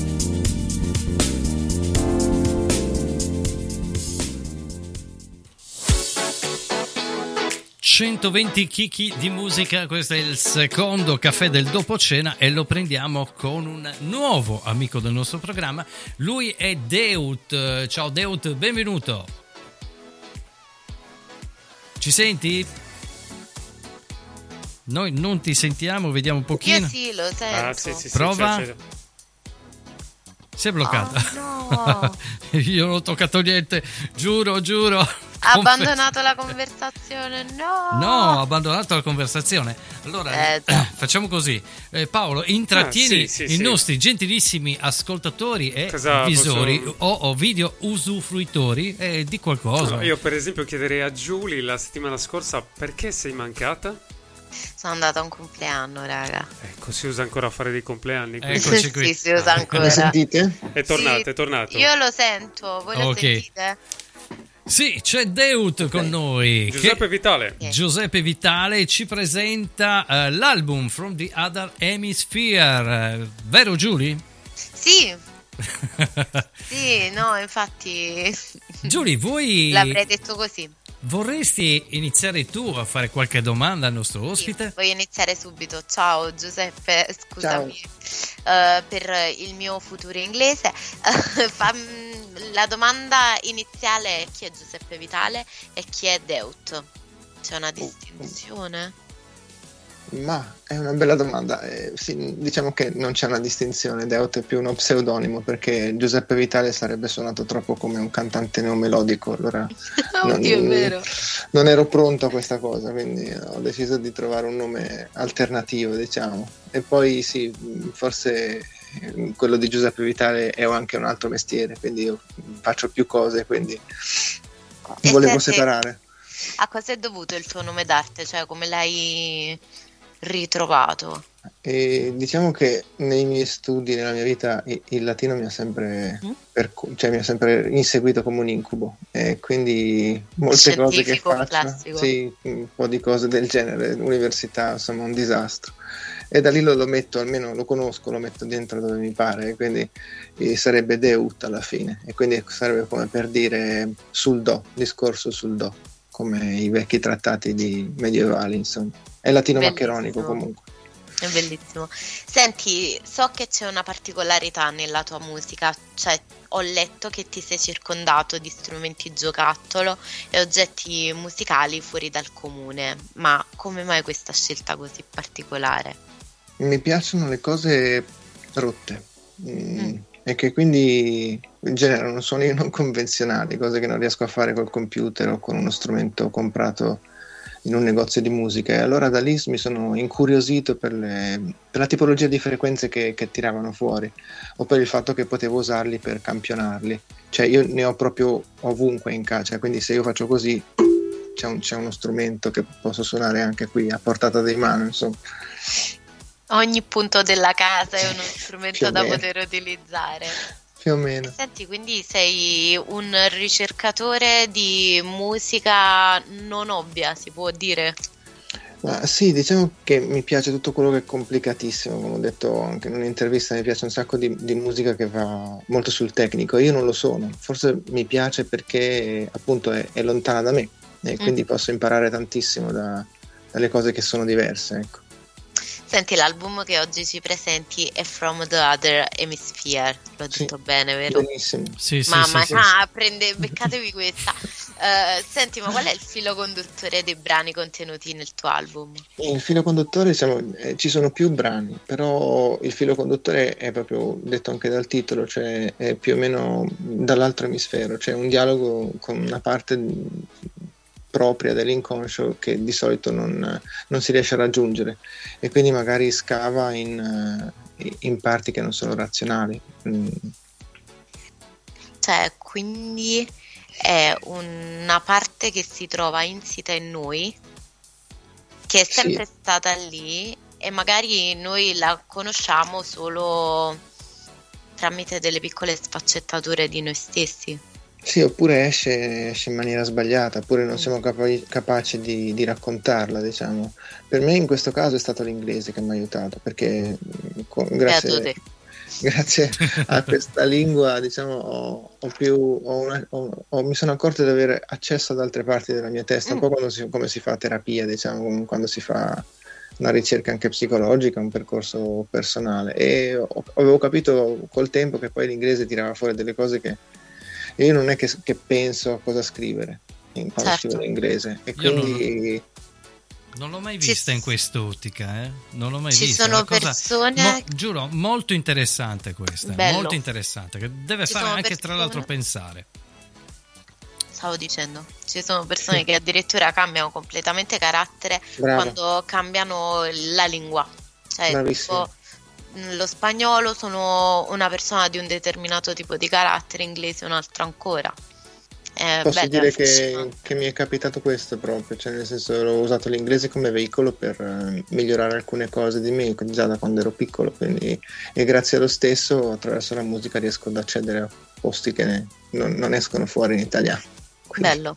120 chicchi di musica, questo è il secondo caffè del dopo cena e lo prendiamo con un nuovo amico del nostro programma. Lui è Deut. Ciao Deut, benvenuto. Ci senti? Noi non ti sentiamo, vediamo un pochino. Io sì, lo sento. Sì, prova. c'è. Si è bloccata. Oh, no. Io non ho toccato niente, giuro. Ha abbandonato la conversazione, no! No, ha abbandonato la conversazione. Allora, facciamo così. Paolo, intrattieni i nostri gentilissimi ascoltatori e visori o video usufruitori di qualcosa. No, io per esempio chiederei a Giulia la settimana scorsa perché sei mancata? Sono andata a un compleanno, raga. Ecco, si usa ancora a fare dei compleanni. Eccoci qui. Sì, si usa ancora. Lo sentite? È tornato. Io lo sento, voi lo sentite? Sì, c'è Deut con noi. Giuseppe Vitale. Giuseppe Vitale ci presenta l'album From the Other Hemisphere. Vero, Giulia? Sì. Sì, no, infatti. Giulia, voi l'avrei detto così. Vorresti iniziare tu a fare qualche domanda al nostro ospite? Sì, voglio iniziare subito. Ciao Giuseppe, scusami per il mio futuro inglese. La domanda iniziale è: chi è Giuseppe Vitale e chi è Deut? C'è una distinzione? Ma è una bella domanda. Sì, diciamo che non c'è una distinzione. Deut è più uno pseudonimo, perché Giuseppe Vitale sarebbe suonato troppo come un cantante neomelodico, allora Oddio, è vero. non ero pronto a questa cosa, quindi ho deciso di trovare un nome alternativo, diciamo. E poi sì, forse quello di Giuseppe Vitale è anche un altro mestiere, quindi io faccio più cose, quindi volevo separare. A cosa è dovuto il tuo nome d'arte? Cioè, come l'hai ritrovato? E diciamo che nei miei studi, nella mia vita, il latino mi ha sempre mi ha sempre inseguito come un incubo, e quindi molte cose che faccio, sì, un po' di cose del genere, l'università, insomma, un disastro. E da lì lo metto, almeno lo conosco, lo metto dentro dove mi pare, quindi sarebbe Deut alla fine, e quindi sarebbe come per dire sul do, discorso sul do, come i vecchi trattati medievali, insomma. È latino maccheronico comunque. È bellissimo. Senti, so che c'è una particolarità nella tua musica, cioè ho letto che ti sei circondato di strumenti giocattolo e oggetti musicali fuori dal comune, ma come mai questa scelta così particolare? Mi piacciono le cose rotte. E che quindi generano suoni non convenzionali, cose che non riesco a fare col computer o con uno strumento comprato in un negozio di musica, e allora da lì mi sono incuriosito per la tipologia di frequenze che tiravano fuori, o per il fatto che potevo usarli per campionarli, cioè io ne ho proprio ovunque in casa, quindi se io faccio così c'è uno strumento che posso suonare anche qui a portata di mano, insomma. Ogni punto della casa è uno strumento da poter utilizzare. Più o meno. Senti, quindi sei un ricercatore di musica non ovvia, si può dire? Ma sì, diciamo che mi piace tutto quello che è complicatissimo, come ho detto anche in un'intervista, mi piace un sacco di musica che va molto sul tecnico. Io non lo sono, forse mi piace perché appunto è lontana da me, e quindi posso imparare tantissimo dalle cose che sono diverse, ecco. Senti, l'album che oggi ci presenti è From the Other Hemisphere, l'ho detto bene, vero? Benissimo. Sì, beccatevi questa. Senti, ma qual è il filo conduttore dei brani contenuti nel tuo album? Il filo conduttore, ci sono più brani, però il filo conduttore è proprio detto anche dal titolo, cioè è più o meno dall'altro emisfero, cioè un dialogo con una parte propria dell'inconscio che di solito non si riesce a raggiungere, e quindi magari scava in parti che non sono razionali. Cioè, quindi è una parte che si trova insita in noi, che è sempre stata lì, e magari noi la conosciamo solo tramite delle piccole sfaccettature di noi stessi. Sì, oppure esce in maniera sbagliata, oppure non siamo capaci di raccontarla, diciamo. Per me in questo caso è stato l'inglese che mi ha aiutato, perché grazie a questa lingua, diciamo, mi sono accorto di avere accesso ad altre parti della mia testa, un po' come si fa terapia, diciamo, quando si fa una ricerca anche psicologica, un percorso personale, e avevo capito col tempo che poi l'inglese tirava fuori delle cose che io non è che penso a cosa scrivere quando scrivo in inglese, e quindi non l'ho mai vista in quest'ottica, non l'ho mai vista. Ci sono persone, giuro, molto interessante questa, molto interessante, che deve fare anche tra l'altro pensare. Stavo dicendo, ci sono persone che addirittura cambiano completamente carattere quando cambiano la lingua, cioè tipo, lo spagnolo sono una persona di un determinato tipo di carattere, inglese un altro ancora. Posso dire che mi è capitato questo proprio, cioè nel senso ho usato l'inglese come veicolo per migliorare alcune cose di me già da quando ero piccolo, quindi, e grazie allo stesso attraverso la musica riesco ad accedere a posti che non escono fuori in italiano. Quindi. Bello.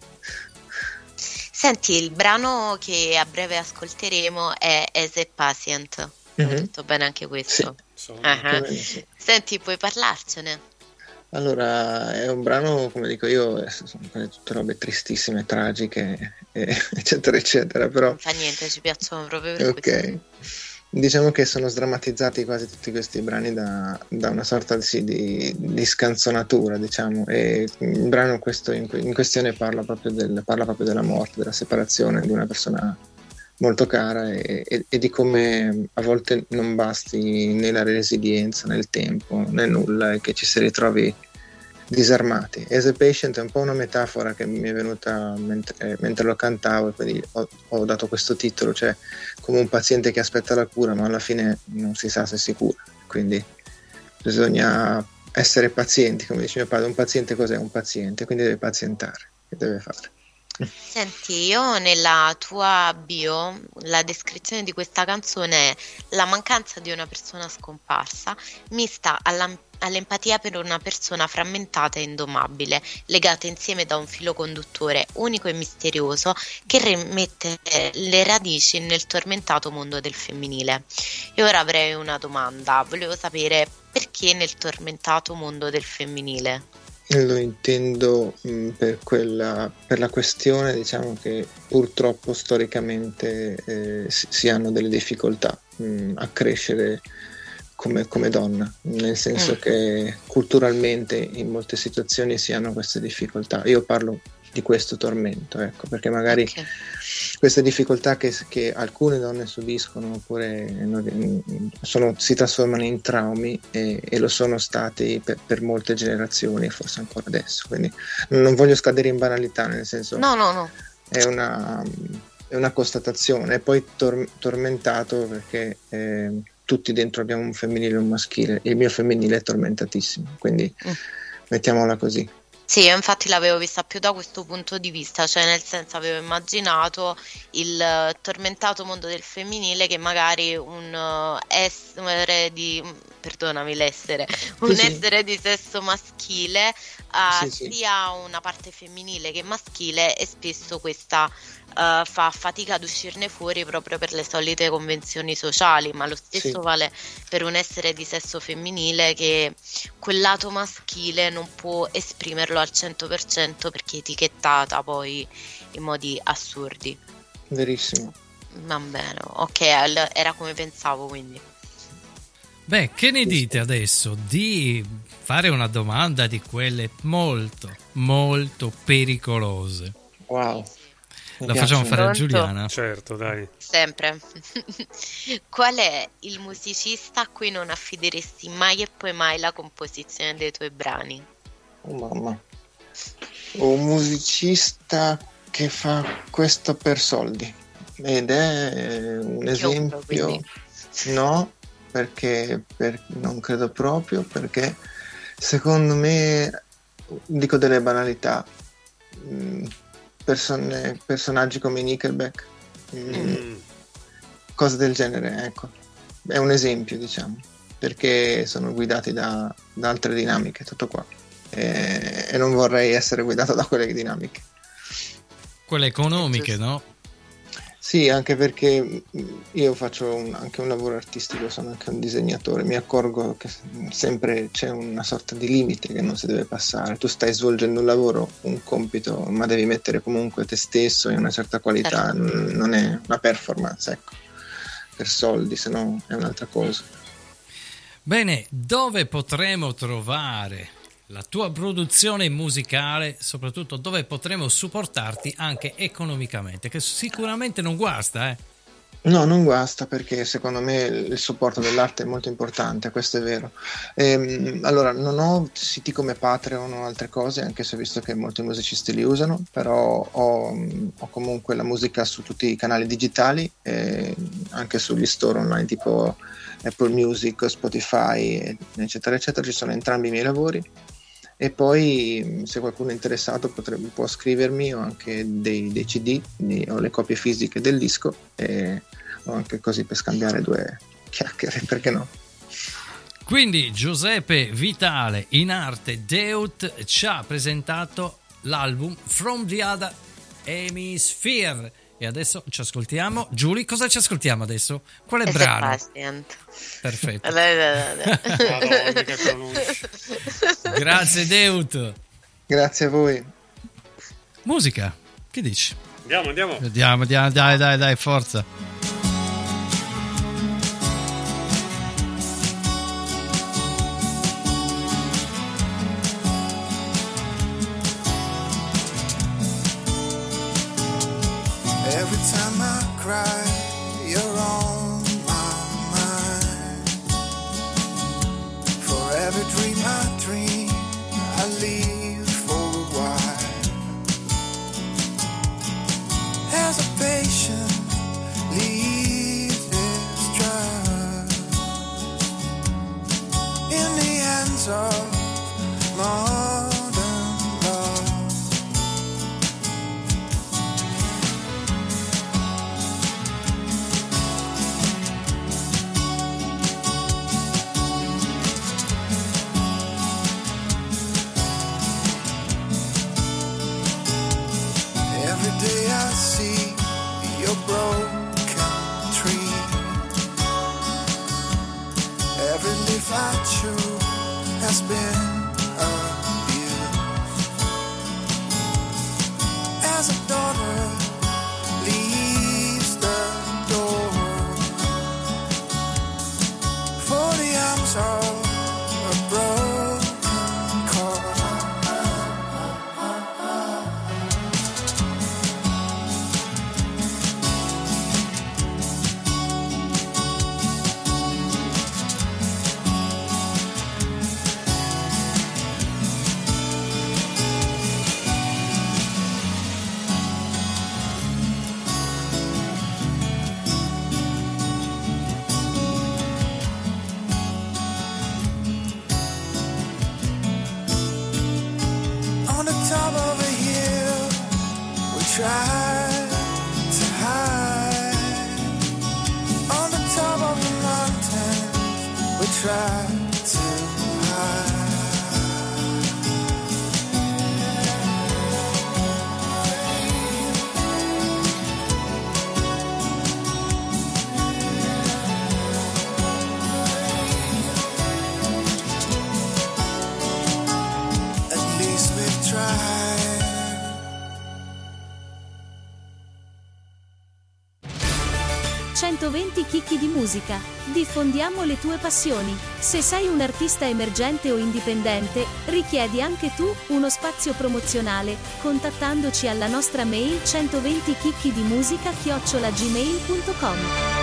Senti, il brano che a breve ascolteremo è As a Patient. Ho detto bene anche questo. Sì. Sì. Senti, puoi parlarcene? Allora, è un brano, come dico io, sono tutte robe tristissime, tragiche, eccetera, eccetera, però... Non fa niente, ci piacciono proprio per questo. Diciamo che sono sdrammatizzati quasi tutti questi brani da una sorta di scanzonatura, diciamo, e il brano in questione parla proprio della morte, della separazione di una persona molto cara e di come a volte non basti né la resilienza, né il tempo, né nulla, e che ci si ritrovi disarmati. As a Patient è un po' una metafora che mi è venuta mentre lo cantavo, e quindi ho dato questo titolo, cioè come un paziente che aspetta la cura ma alla fine non si sa se si cura, quindi bisogna essere pazienti, come dice mio padre. Un paziente cos'è? Un paziente, quindi deve pazientare, che deve fare. Senti, io nella tua bio, la descrizione di questa canzone è la mancanza di una persona scomparsa mista all'empatia per una persona frammentata e indomabile, legata insieme da un filo conduttore unico e misterioso che rimette le radici nel tormentato mondo del femminile. E ora avrei una domanda, volevo sapere perché nel tormentato mondo del femminile? Lo intendo per la questione, diciamo, che purtroppo storicamente si hanno delle difficoltà a crescere come donna, nel senso che culturalmente in molte situazioni si hanno queste difficoltà. Io parlo di questo tormento, ecco, perché magari queste difficoltà che alcune donne subiscono oppure si trasformano in traumi e lo sono stati per molte generazioni, forse ancora adesso, quindi non voglio scadere in banalità, nel senso no. È una constatazione, e poi tormentato perché tutti dentro abbiamo un femminile e un maschile. Il mio femminile è tormentatissimo, quindi mettiamola così. Sì, io infatti l'avevo vista più da questo punto di vista, cioè nel senso avevo immaginato il tormentato mondo del femminile che magari un essere di, perdonami l'essere, un essere di sesso maschile sia una parte femminile che maschile, e spesso questa fa fatica ad uscirne fuori proprio per le solite convenzioni sociali, ma lo stesso vale per un essere di sesso femminile che quel lato maschile non può esprimerlo al 100% perché è etichettata poi in modi assurdi. Verissimo. Va bene, ok, era come pensavo, quindi. Beh, che ne dite adesso di fare una domanda di quelle molto, molto pericolose? Wow. La facciamo fare a Giuliana? Certo, dai. Sempre. Qual è il musicista a cui non affideresti mai e poi mai la composizione dei tuoi brani? Oh mamma. Un musicista che fa questo per soldi. Ed è un esempio. No, perché non credo proprio, perché secondo me, dico delle banalità, personaggi come Nickelback, cose del genere, ecco, è un esempio, diciamo, perché sono guidati da altre dinamiche, tutto qua. e non vorrei essere guidato da quelle dinamiche. Quelle economiche, no? Sì, anche perché io faccio anche un lavoro artistico, sono anche un disegnatore, mi accorgo che sempre c'è una sorta di limite che non si deve passare. Tu stai svolgendo un lavoro, un compito, ma devi mettere comunque te stesso in una certa qualità, non è una performance, ecco, per soldi, se no è un'altra cosa. Bene, dove potremo trovare la tua produzione musicale, soprattutto dove potremo supportarti anche economicamente, che sicuramente non guasta, eh? No, non guasta, perché secondo me il supporto dell'arte è molto importante, questo è vero. Allora, non ho siti come Patreon o altre cose, anche se ho visto che molti musicisti li usano, però ho comunque la musica su tutti i canali digitali, anche sugli store online tipo Apple Music, Spotify, eccetera, eccetera. Ci sono entrambi i miei lavori. E poi se qualcuno è interessato può scrivermi, ho anche dei CD, ho le copie fisiche del disco e ho anche così per scambiare due chiacchiere, perché no? Quindi Giuseppe Vitale, in arte Deut, ci ha presentato l'album From the Other Hemisphere. E adesso ci ascoltiamo. Giulia, cosa ci ascoltiamo adesso? Quale brano? Perfetto. Grazie Deut. Grazie a voi. Musica, che dici? Andiamo. Dai, forza. Every time I cry, you're on my mind. For every dream I dream, I leave for a while. As a patient leaves its trust in the hands of modern love. Every day I see your broken tree. Every leaf I chew has been abused. As a daughter leaves the door for the arms of a broken car. On the top of a hill, we try to hide. On the top of the mountain, we try to hide. At least we've tried. 120 chicchi di musica. Diffondiamo le tue passioni. Se sei un artista emergente o indipendente, richiedi anche tu uno spazio promozionale, contattandoci alla nostra mail 120chicchidimusica@gmail.com.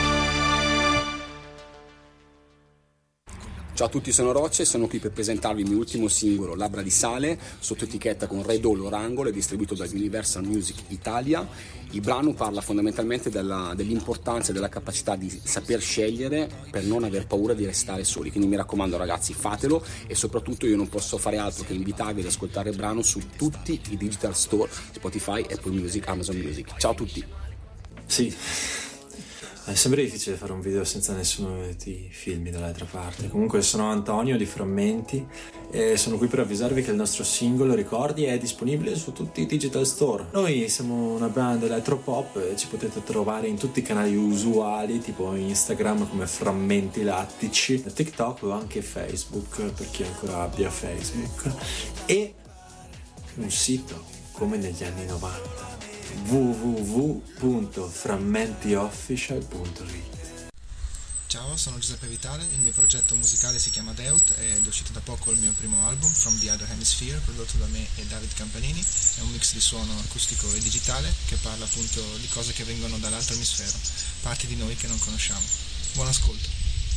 Ciao a tutti, sono Rocce e sono qui per presentarvi il mio ultimo singolo, Labbra di Sale, sotto etichetta con Red Hall Orangolo e distribuito da Universal Music Italia. Il brano parla fondamentalmente dell'importanza e della capacità di saper scegliere per non aver paura di restare soli, quindi mi raccomando ragazzi, fatelo, e soprattutto io non posso fare altro che invitarvi ad ascoltare il brano su tutti i digital store, Spotify, Apple Music, Amazon Music. Ciao a tutti. Sì. È sempre difficile fare un video senza nessuno che ti filmi dall'altra parte. Comunque sono Antonio di Frammenti e sono qui per avvisarvi che il nostro singolo Ricordi è disponibile su tutti i digital store. Noi siamo una band electropop e ci potete trovare in tutti i canali usuali, tipo Instagram come Frammenti Lattici, TikTok o anche Facebook per chi ancora abbia Facebook, e un sito come negli anni 90, www.frammentiofficial.it. Ciao, sono Giuseppe Vitale, il mio progetto musicale si chiama Deut ed è uscito da poco il mio primo album, From the Other Hemisphere, prodotto da me e David Campanini. È un mix di suono acustico e digitale che parla appunto di cose che vengono dall'altro emisfero, parti di noi che non conosciamo. Buon ascolto.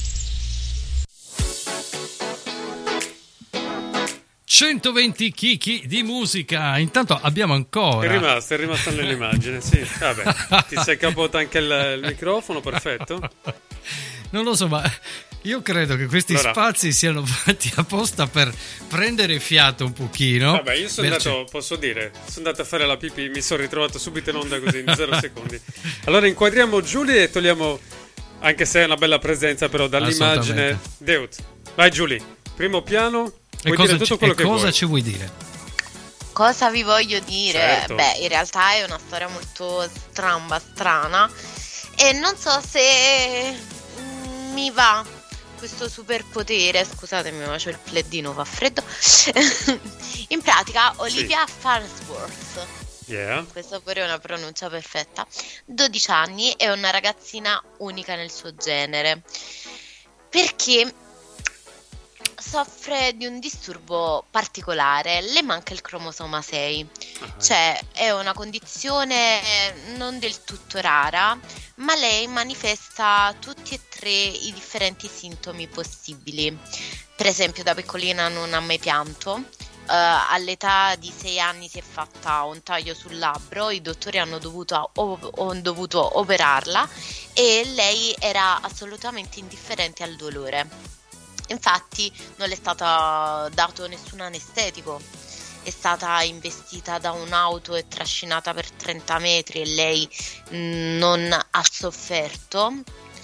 120 chicchi di musica. Intanto abbiamo ancora. È rimasta nell'immagine, sì. Vabbè, ti sei capotato anche il microfono, perfetto. Non lo so, ma io credo che questi spazi siano fatti apposta per prendere fiato un pochino. Vabbè, io sono andato, posso dire, sono andato a fare la pipì, mi sono ritrovato subito in onda così in 0 secondi. Allora inquadriamo Giulia e togliamo, anche se è una bella presenza però, dall'immagine Deut. Vai Giulia, primo piano. E cosa ci vuoi dire? Cosa vi voglio dire? Certo. Beh, in realtà è una storia molto strana e non so se mi va questo superpotere. Scusatemi, ma c'ho il pleddino, fa freddo. In pratica, Olivia Farnsworth. Yeah. Questa pure è una pronuncia perfetta. 12 anni, è una ragazzina unica nel suo genere. Perché soffre di un disturbo particolare, le manca il cromosoma 6, cioè è una condizione non del tutto rara, ma lei manifesta tutti e tre i differenti sintomi possibili. Per esempio, da piccolina non ha mai pianto, all'età di 6 anni si è fatta un taglio sul labbro, i dottori hanno dovuto operarla e lei era assolutamente indifferente al dolore. Infatti non le è stato dato nessun anestetico, è stata investita da un'auto e trascinata per 30 metri e lei non ha sofferto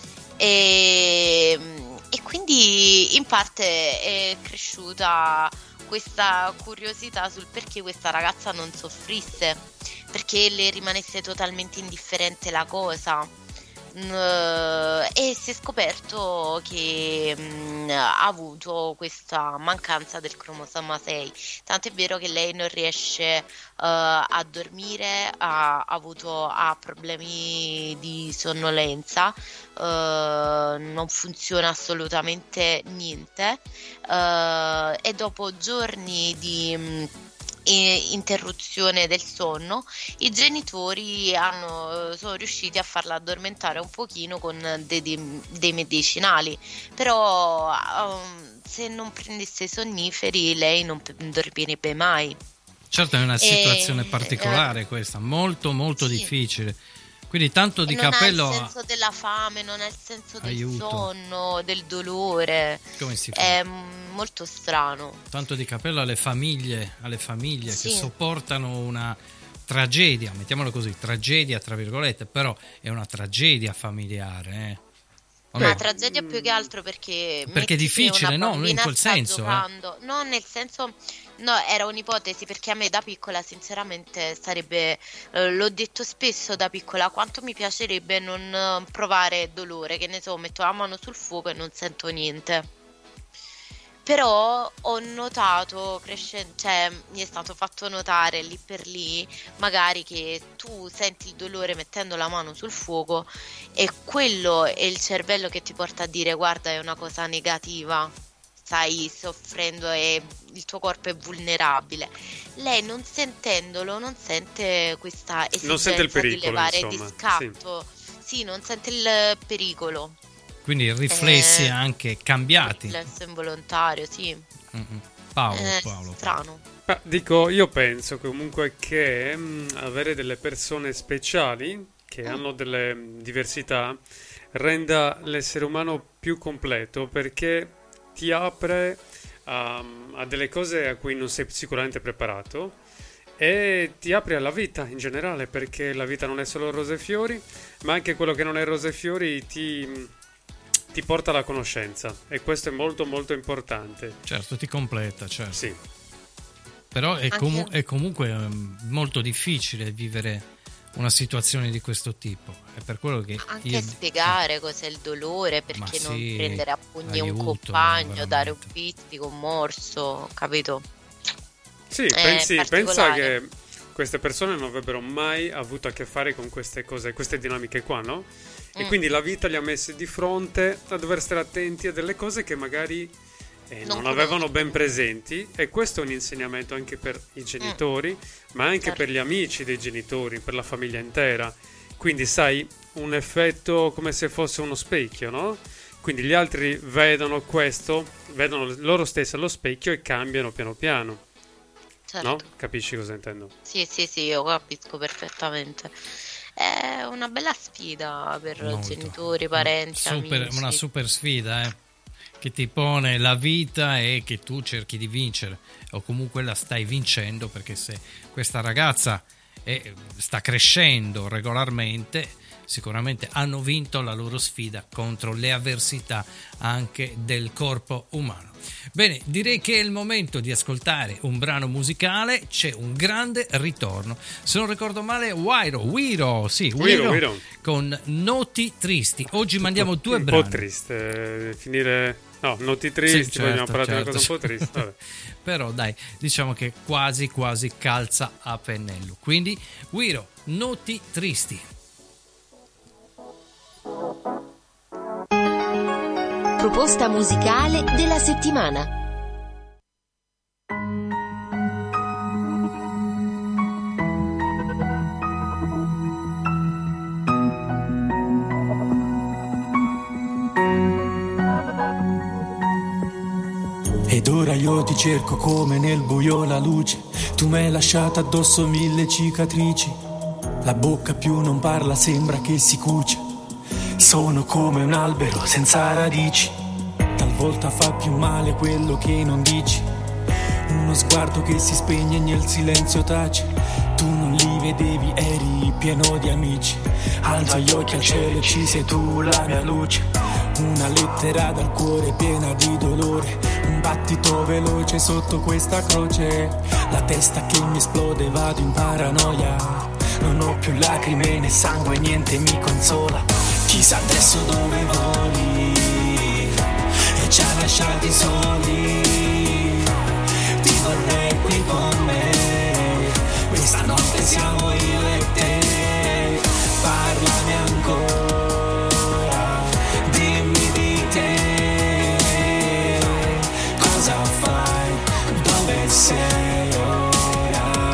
e quindi in parte è cresciuta questa curiosità sul perché questa ragazza non soffrisse, perché le rimanesse totalmente indifferente la cosa. E si è scoperto che ha avuto questa mancanza del cromosoma 6, tant'è vero che lei non riesce a dormire, ha problemi di sonnolenza, non funziona assolutamente niente, e dopo giorni di interruzione del sonno i genitori sono riusciti a farla addormentare un pochino con dei medicinali, però se non prendesse i sonniferi lei non dormirebbe mai. Certo, è una situazione particolare questa, molto molto difficile. Quindi tanto di cappello. Non ha il senso della fame, non ha il senso del sonno, del dolore. Come si fa? È molto strano. Tanto di cappello alle famiglie che sopportano una tragedia, mettiamolo così, tragedia tra virgolette, però è una tragedia familiare. Una tragedia più che altro perché è difficile, no? In quel senso. No, nel senso. No, era un'ipotesi, perché a me da piccola sinceramente sarebbe, l'ho detto spesso da piccola, quanto mi piacerebbe non provare dolore, che ne so, metto la mano sul fuoco e non sento niente. Però ho notato, cioè mi è stato fatto notare lì per lì, magari che tu senti il dolore mettendo la mano sul fuoco e quello è il cervello che ti porta a dire guarda, è una cosa negativa. Stai soffrendo e il tuo corpo è vulnerabile. Lei non sentendolo non sente questa esigenza non sente il pericolo, di levare insomma. di scatto. Sì, non sente il pericolo. Quindi riflessi anche cambiati. Riflesso involontario, sì. Paolo. Strano. Dico, io penso comunque che avere delle persone speciali che hanno delle diversità renda l'essere umano più completo, perché ti apre a delle cose a cui non sei sicuramente preparato e ti apri alla vita in generale, perché la vita non è solo rose e fiori, ma anche quello che non è rose e fiori ti porta alla conoscenza, e questo è molto molto importante. Certo, ti completa, certo. Sì. Però è comunque molto difficile vivere una situazione di questo tipo. È per quello che anche spiegare cos'è il dolore, perché non prendere a pugni un compagno, veramente. Dare un pizzico, un morso, capito? Sì, pensa che queste persone non avrebbero mai avuto a che fare con queste cose, queste dinamiche qua, no? E quindi la vita li ha messi di fronte a dover stare attenti a delle cose che magari non avevano ben presenti, e questo è un insegnamento anche per i genitori, ma anche per gli amici dei genitori, per la famiglia intera. Quindi sai, un effetto come se fosse uno specchio, no? Quindi gli altri vedono questo, vedono loro stessi allo specchio e cambiano piano piano. Certo. No? Capisci cosa intendo? Sì, io capisco perfettamente. È una bella sfida per genitori, parenti, amici. Una super sfida, che ti pone la vita e che tu cerchi di vincere, o comunque la stai vincendo, perché se questa ragazza sta crescendo regolarmente, sicuramente hanno vinto la loro sfida contro le avversità anche del corpo umano. Bene, direi che è il momento di ascoltare un brano musicale. C'è un grande ritorno, se non ricordo male, Wiro con Noti Tristi. Oggi mandiamo due brani. Un po' triste finire. No, Noti Tristi, vogliamo parlare di una cosa un po' triste. Vabbè. Però dai, diciamo che quasi calza a pennello. Quindi Wiro, Noti Tristi. Proposta musicale della settimana. Ed ora io ti cerco come nel buio la luce. Tu mi hai lasciato addosso 1000 cicatrici. La bocca più non parla, sembra che si cuce. Sono come un albero senza radici. Talvolta fa più male quello che non dici. Uno sguardo che si spegne nel silenzio tace. Tu non li vedevi, eri pieno di amici. Alzo gli occhi al cielo e ci sei tu, la mia luce. Una lettera dal cuore piena di dolore. Un battito veloce sotto questa croce. La testa che mi esplode, vado in paranoia. Non ho più lacrime né sangue, niente mi consola. Chissà adesso dove voli e ci ha lasciati soli. Ti vorrei qui con me, questa notte siamo io e te. Parlami ancora, dimmi di te. Cosa fai, dove sei ora?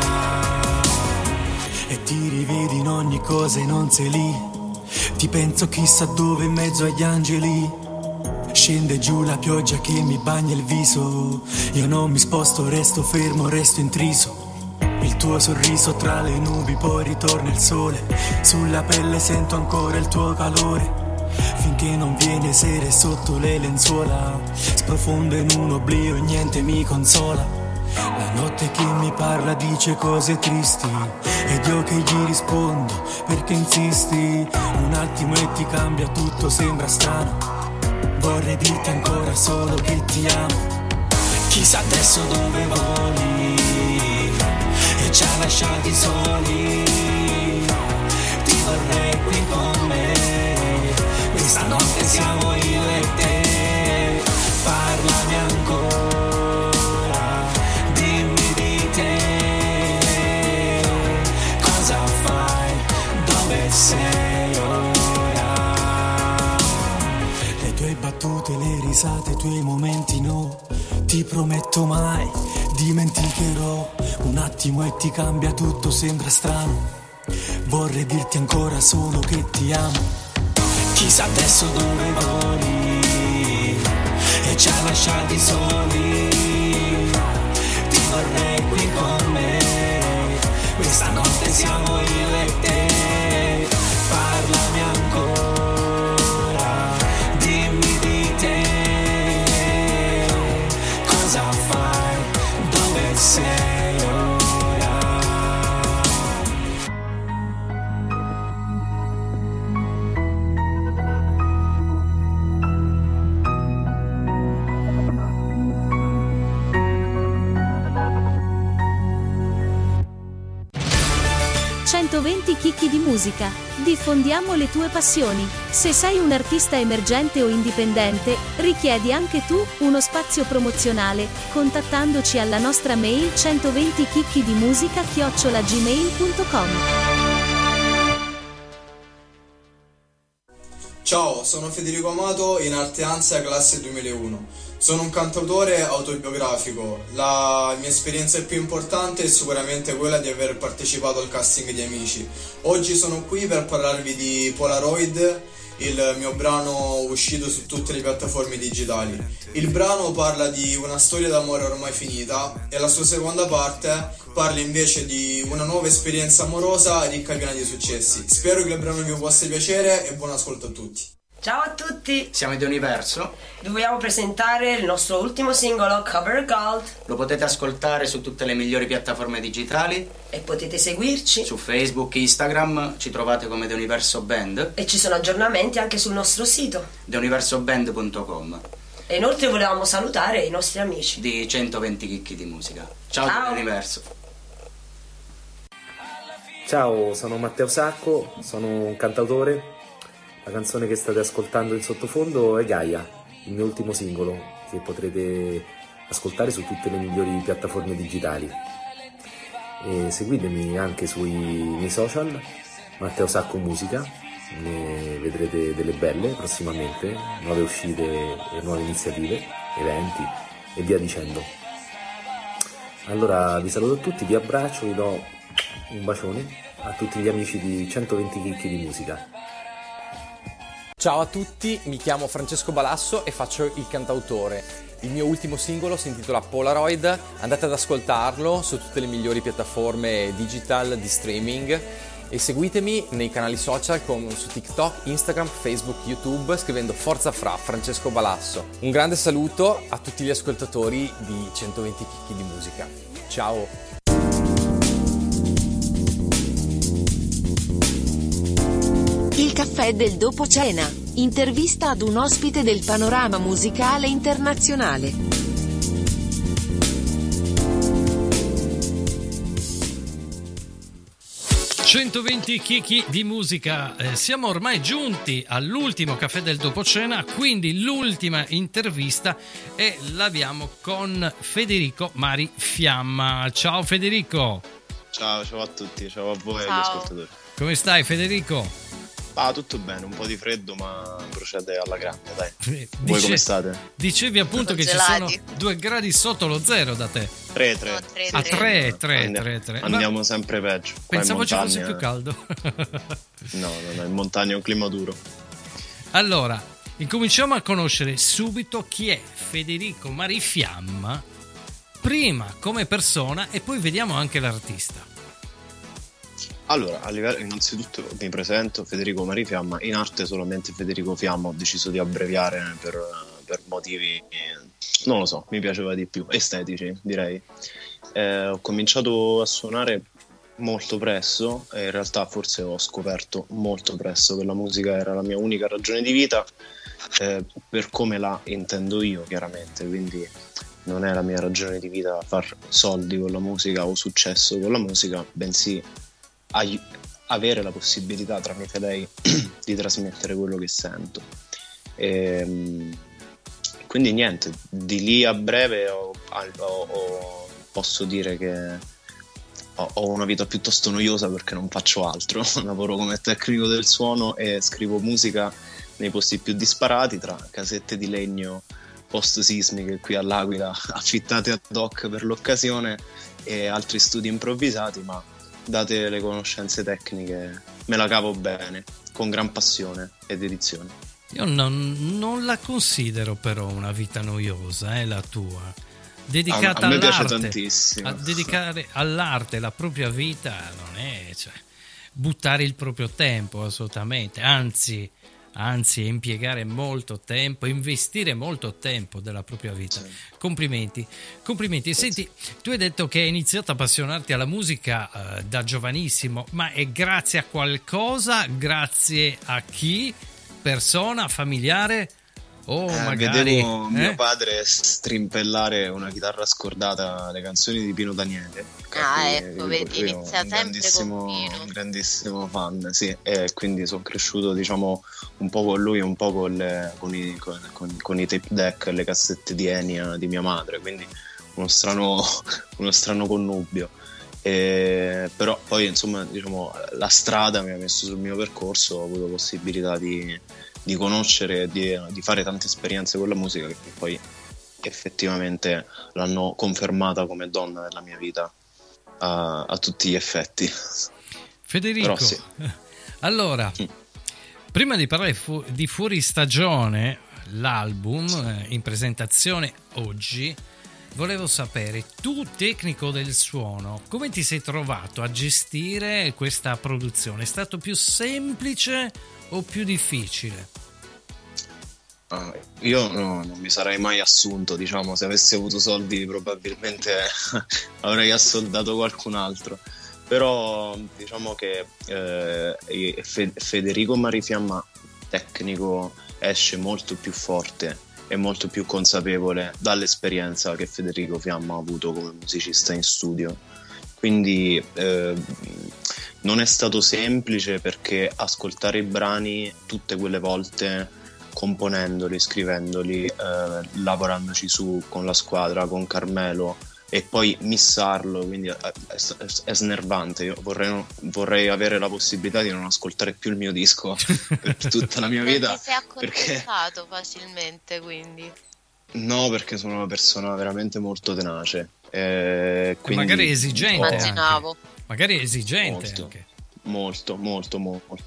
E ti rivedi in ogni cosa e non sei lì. Ti penso chissà dove in mezzo agli angeli. Scende giù la pioggia che mi bagna il viso. Io non mi sposto, resto fermo, resto intriso. Il tuo sorriso tra le nubi, poi ritorna il sole. Sulla pelle sento ancora il tuo calore. Finché non viene sera e sotto le lenzuola sprofondo in un oblio e niente mi consola. La notte che mi parla dice cose tristi ed io che gli rispondo perché insisti. Un attimo e ti cambia tutto, sembra strano. Vorrei dirti ancora solo che ti amo. Chissà adesso dove voli e ci ha lasciati soli. Ti vorrei qui con me, questa notte siamo io e te. Parlami ancora, dimmi di te. Cosa fai, dove sei ora? Le tue battute, le risate, i tuoi momenti no. Ti prometto mai dimenticherò. Un attimo e ti cambia tutto, sembra strano. Vorrei dirti ancora solo che ti amo. Chissà adesso dove voli e ci ha lasciati soli. Ti vorrei qui con me, questa notte siamo io e te. Parlami ancora, dimmi di te. Cosa fai, dove sei ora? chicchi di musica. Diffondiamo le tue passioni. Se sei un artista emergente o indipendente, richiedi anche tu uno spazio promozionale, contattandoci alla nostra mail 120chicchidimusica@gmail.com. Ciao, sono Federico Amato, in arte Ansia classe 2001. Sono un cantautore autobiografico. La mia esperienza più importante è sicuramente quella di aver partecipato al casting di Amici. Oggi sono qui per parlarvi di Polaroid, il mio brano uscito su tutte le piattaforme digitali. Il brano parla di una storia d'amore ormai finita e la sua seconda parte parla invece di una nuova esperienza amorosa ricca e piena di successi. Spero che il brano vi possa piacere e buon ascolto a tutti. Ciao a tutti! Siamo di Universo. Dobbiamo presentare il nostro ultimo singolo, Cover Gold. Lo potete ascoltare su tutte le migliori piattaforme digitali. E potete seguirci su Facebook, Instagram, ci trovate come The Universo Band. E ci sono aggiornamenti anche sul nostro sito theuniversoband.com. E inoltre volevamo salutare i nostri amici di 120 chicchi di musica. Ciao The Universo. Ciao, sono Matteo Sacco, sono un cantautore. La canzone che state ascoltando in sottofondo è Gaia, il mio ultimo singolo, che potrete ascoltare su tutte le migliori piattaforme digitali. E seguitemi anche sui miei social, Matteo Sacco Musica, ne vedrete delle belle prossimamente, nuove uscite e nuove iniziative, eventi e via dicendo. Allora vi saluto a tutti, vi abbraccio, vi do un bacione a tutti gli amici di 120 chicchi di musica. Ciao a tutti, mi chiamo Francesco Balasso e faccio il cantautore. Il mio ultimo singolo si intitola Polaroid, andate ad ascoltarlo su tutte le migliori piattaforme digital di streaming e seguitemi nei canali social su TikTok, Instagram, Facebook, YouTube scrivendo Forza Fra Francesco Balasso. Un grande saluto a tutti gli ascoltatori di 120 chicchi di musica. Ciao! Il caffè del dopo cena. Intervista ad un ospite del panorama musicale internazionale. «120 chicchi di musica». Siamo ormai giunti all'ultimo caffè del dopo cena, quindi l'ultima intervista e l'abbiamo con Federico Mari Fiamma. Ciao Federico. Ciao a tutti, ciao a voi e agli ascoltatori. Come stai Federico? Tutto bene, un po' di freddo ma procede alla grande, dai. Voi come state? Dicevi appunto che gelati. Ci sono 2 gradi sotto lo zero da te. 3. No, 3. Andiamo sempre peggio. Pensavo ci fosse più caldo. No, in montagna è un clima duro. Allora, incominciamo a conoscere subito chi è Federico Mari Fiamma, prima come persona e poi vediamo anche l'artista. Allora, innanzitutto mi presento, Federico Mari Fiamma, in arte solamente Federico Fiamma, ho deciso di abbreviare per motivi, non lo so, mi piaceva di più, estetici direi. Ho cominciato a suonare molto presto e in realtà forse ho scoperto molto presto che la musica era la mia unica ragione di vita, per come la intendo io chiaramente, quindi non è la mia ragione di vita far soldi con la musica o successo con la musica, bensì avere la possibilità tramite lei di trasmettere quello che sento. Quindi niente, di lì a breve posso dire che ho una vita piuttosto noiosa perché non faccio altro. Lavoro come tecnico del suono e scrivo musica nei posti più disparati, tra casette di legno post-sismiche qui all'Aquila affittate ad hoc per l'occasione e altri studi improvvisati, ma date le conoscenze tecniche me la cavo bene, con gran passione e dedizione. Io non la considero però una vita noiosa, la tua. Dedicata a me all'arte, piace tantissimo. A dedicare all'arte la propria vita non è buttare il proprio tempo, assolutamente, anzi impiegare molto tempo, investire molto tempo della propria vita. Sì. Complimenti. Senti, tu hai detto che hai iniziato a appassionarti alla musica da giovanissimo, ma è grazie a qualcosa? Grazie a chi? Persona? Familiare? magari vedevo mio padre strimpellare una chitarra scordata, le canzoni di Pino Daniele. Ecco, vedi, inizia sempre con Pino. Un grandissimo fan, sì, e quindi sono cresciuto, diciamo, un po' con lui, un po' con i tape deck, le cassette di Enya di mia madre, quindi uno strano connubio. Però poi, insomma, diciamo, la strada mi ha messo sul mio percorso, ho avuto possibilità di conoscere, di fare tante esperienze con la musica che poi effettivamente l'hanno confermata come donna della mia vita a tutti gli effetti. Federico, però sì. Allora, prima di parlare di Fuori Stagione, l'album in presentazione oggi, volevo sapere, tu tecnico del suono, come ti sei trovato a gestire questa produzione? È stato più semplice o più difficile? Io non mi sarei mai assunto, diciamo, se avessi avuto soldi probabilmente avrei assoldato qualcun altro, però diciamo che Federico Marifiamma tecnico esce molto più forte e molto più consapevole dall'esperienza che Federico Fiamma ha avuto come musicista in studio, quindi non è stato semplice, perché ascoltare i brani tutte quelle volte, componendoli, scrivendoli, lavorandoci su con la squadra, con Carmelo, e poi missarlo, quindi è snervante. Io vorrei avere la possibilità di non ascoltare più il mio disco per tutta la mia vita. Si è accontentato facilmente, quindi? No, perché sono una persona veramente molto tenace, quindi magari esigente. Immaginavo. Magari esigente molto, anche.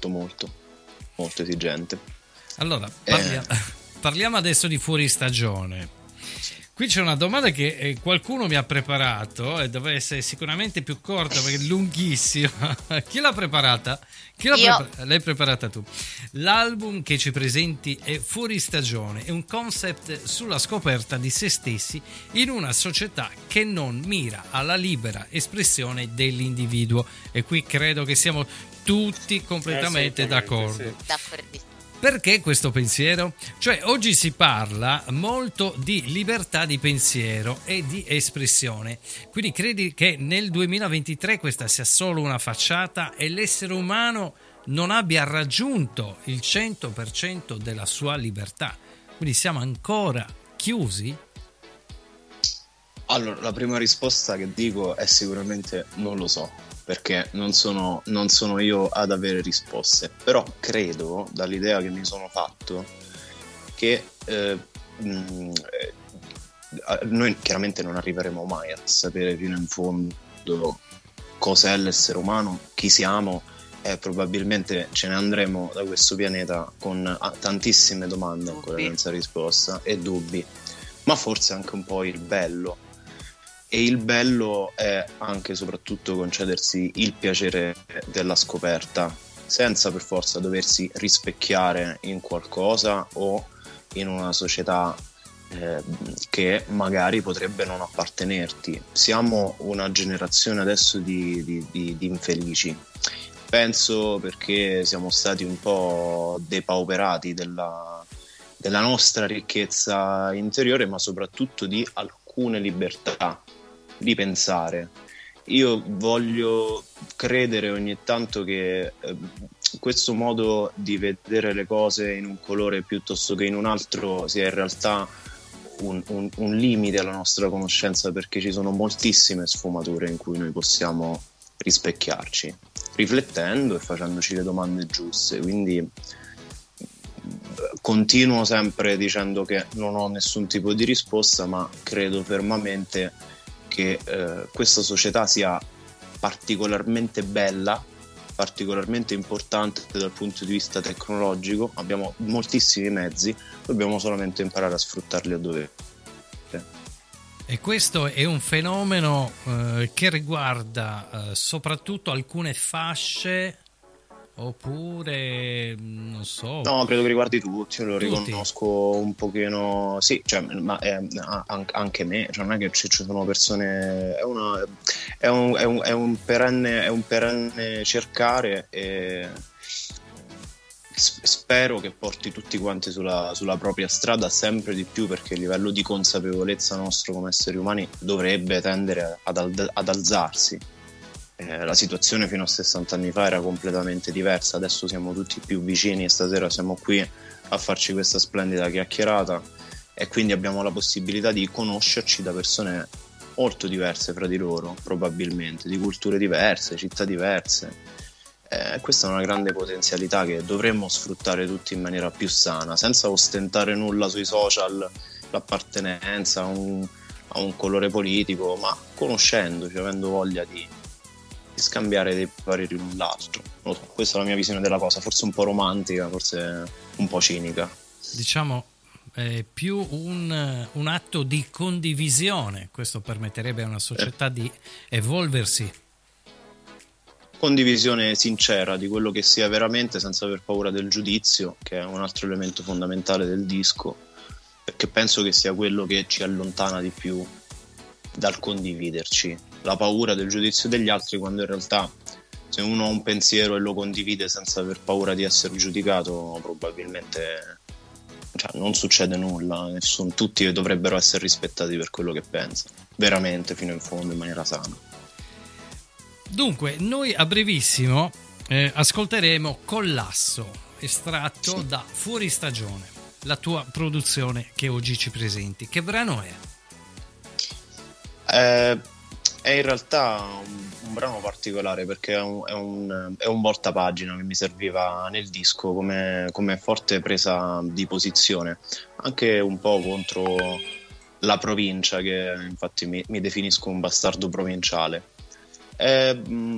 molto esigente. Allora, parliamo adesso di Fuori Stagione. Qui c'è una domanda che qualcuno mi ha preparato e deve essere sicuramente più corta perché è lunghissima. Chi l'ha preparata? L'hai preparata tu. L'album che ci presenti è Fuori Stagione, è un concept sulla scoperta di se stessi in una società che non mira alla libera espressione dell'individuo, e qui credo che siamo tutti completamente d'accordo. Sì. D'accordissimo. Perché questo pensiero? Cioè, oggi si parla molto di libertà di pensiero e di espressione, quindi credi che nel 2023 questa sia solo una facciata e l'essere umano non abbia raggiunto il 100% della sua libertà? Quindi siamo ancora chiusi? Allora, la prima risposta che dico è sicuramente non lo so, perché non sono io ad avere risposte, però credo, dall'idea che mi sono fatto, che noi chiaramente non arriveremo mai a sapere fino in fondo cos'è l'essere umano, chi siamo, e probabilmente ce ne andremo da questo pianeta con tantissime domande ancora senza risposta e dubbi, ma forse anche un po' il bello. E il bello è anche e soprattutto concedersi il piacere della scoperta, senza per forza doversi rispecchiare in qualcosa o in una società che magari potrebbe non appartenerti. Siamo una generazione adesso di infelici. Penso perché siamo stati un po' depauperati della nostra ricchezza interiore, ma soprattutto di alcune libertà di pensare. Io voglio credere ogni tanto che questo modo di vedere le cose in un colore piuttosto che in un altro sia in realtà un limite alla nostra conoscenza, perché ci sono moltissime sfumature in cui noi possiamo rispecchiarci, riflettendo e facendoci le domande giuste. Quindi continuo sempre dicendo che non ho nessun tipo di risposta, ma credo fermamente che questa società sia particolarmente bella, particolarmente importante dal punto di vista tecnologico. Abbiamo moltissimi mezzi, dobbiamo solamente imparare a sfruttarli a dovere. E questo è un fenomeno che riguarda soprattutto alcune fasce, oppure non so? No, credo che riguardi tutti, lo riconosco un pochino, sì, cioè, ma anche me, cioè non è che ci sono persone, è un perenne cercare, spero che porti tutti quanti sulla propria strada sempre di più, perché il livello di consapevolezza nostro come esseri umani dovrebbe tendere ad alzarsi. La situazione fino a 60 anni fa era completamente diversa, adesso siamo tutti più vicini e stasera siamo qui a farci questa splendida chiacchierata e quindi abbiamo la possibilità di conoscerci da persone molto diverse fra di loro, probabilmente, di culture diverse, città diverse. Questa è una grande potenzialità che dovremmo sfruttare tutti in maniera più sana, senza ostentare nulla sui social, l'appartenenza a un colore politico, ma conoscendoci, avendo voglia di scambiare dei pareri l'un l'altro. Non lo so, questa è la mia visione della cosa, forse un po' romantica, forse un po' cinica. Diciamo più un atto di condivisione, questo permetterebbe a una società di evolversi. Condivisione sincera di quello che sia veramente, senza aver paura del giudizio, che è un altro elemento fondamentale del disco, perché penso che sia quello che ci allontana di più dal condividerci. La paura del giudizio degli altri, quando in realtà se uno ha un pensiero e lo condivide senza aver paura di essere giudicato, probabilmente non succede nulla, tutti dovrebbero essere rispettati per quello che pensano, veramente, fino in fondo, in maniera sana. Dunque, noi a brevissimo ascolteremo Collasso, estratto da Fuori Stagione, la tua produzione che oggi ci presenti. Che brano è? È in realtà un brano particolare, perché è un voltapagina che mi serviva nel disco come forte presa di posizione, anche un po' contro la provincia, che infatti mi definisco un bastardo provinciale. È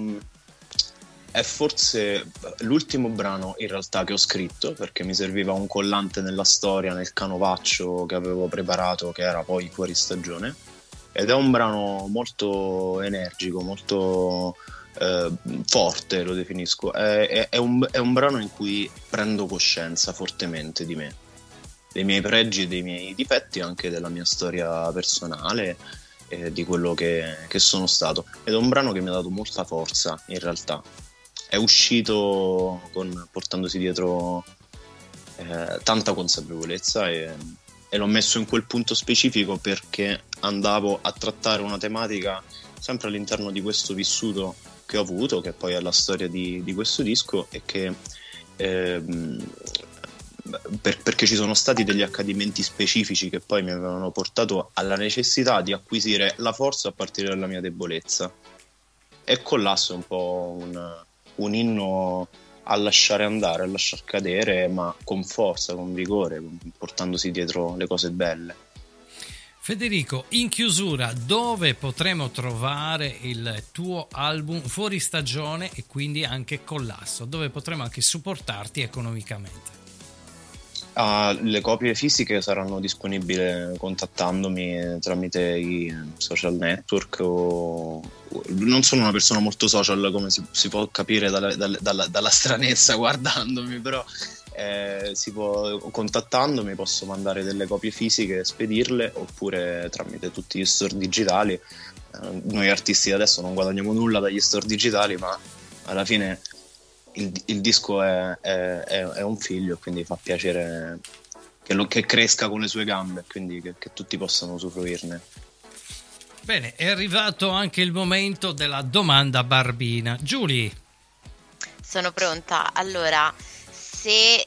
forse l'ultimo brano in realtà che ho scritto, perché mi serviva un collante nella storia, nel canovaccio che avevo preparato, che era poi Fuori Stagione, ed è un brano molto energico, molto forte, lo definisco. È un brano in cui prendo coscienza fortemente di me, dei miei pregi e dei miei difetti, anche della mia storia personale, di quello che sono stato, ed è un brano che mi ha dato molta forza. In realtà è uscito portandosi dietro tanta consapevolezza, e l'ho messo in quel punto specifico perché andavo a trattare una tematica sempre all'interno di questo vissuto che ho avuto, che poi è la storia di questo disco, e che perché ci sono stati degli accadimenti specifici che poi mi avevano portato alla necessità di acquisire la forza a partire dalla mia debolezza. E Collasso è un po' un inno a lasciare andare, a lasciar cadere, ma con forza, con vigore, portandosi dietro le cose belle. Federico, in chiusura, dove potremo trovare il tuo album Fuori Stagione e quindi anche Collasso? Dove potremo anche supportarti economicamente? Le copie fisiche saranno disponibili contattandomi tramite i social network, non sono una persona molto social, come si può capire dalla stranezza guardandomi, però contattandomi posso mandare delle copie fisiche e spedirle, oppure tramite tutti gli store digitali. Noi artisti adesso non guadagniamo nulla dagli store digitali, ma alla fine il disco è un figlio, quindi fa piacere che cresca con le sue gambe, quindi che tutti possano usufruirne. Bene, è arrivato anche il momento della domanda barbina. Giulia, sono pronta. Allora, se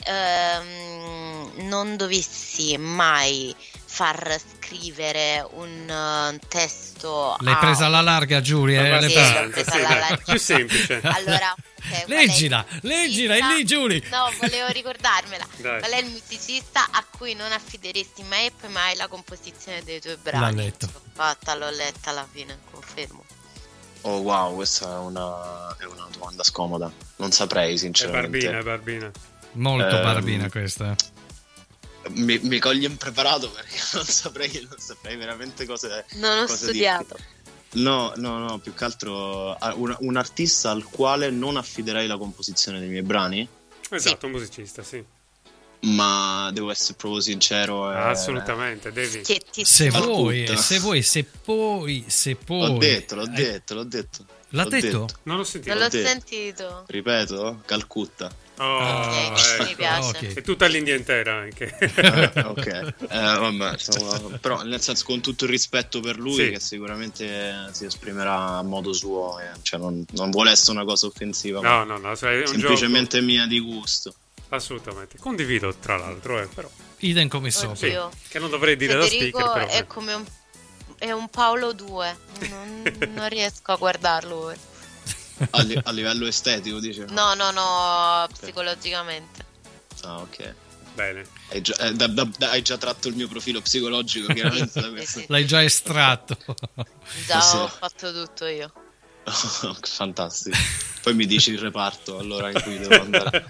non dovessi mai far scrivere un testo, l'hai presa alla larga, Giulia? Sì, l'ho presa alla larga. Più semplice. Allora, leggila, è lì, Giulia. No, volevo ricordarmela. Dai. Qual è il musicista a cui non affideresti mai e poi mai la composizione dei tuoi brani? L'ha letto. L'ho letta alla fine, confermo. Oh wow, questa è una domanda scomoda. Non saprei, sinceramente. È barbina. Molto barbina questa. Mi coglie impreparato, perché non saprei veramente cosa. Non ho studiato. No, più che altro un artista al quale non affiderei la composizione dei miei brani. Esatto, sì. Un musicista, sì. Ma devo essere proprio sincero. Assolutamente, devi. Se poi. L'ho detto. L'ha detto? Non l'ho sentito. Non l'ho sentito. Ripeto, Calcutta. Mi piace. Okay. E tutta l'India intera anche. Ok. Vabbè, però nel senso, con tutto il rispetto per lui, che sicuramente si esprimerà a modo suo, cioè non vuole essere una cosa offensiva. No, semplicemente mia di gusto. Assolutamente. Condivido, tra l'altro, però. Idem come sopra. Sì, che non dovrei dire Federico da speaker, però. È come un Paolo 2. Non riesco a guardarlo ora. A livello estetico, dice? No, psicologicamente. Ah, ok. Bene. Hai già tratto il mio profilo psicologico, chiaramente. Da questo. Sì. L'hai già estratto. Già ho fatto tutto io. Fantastico. Poi mi dici il reparto allora in cui devo andare.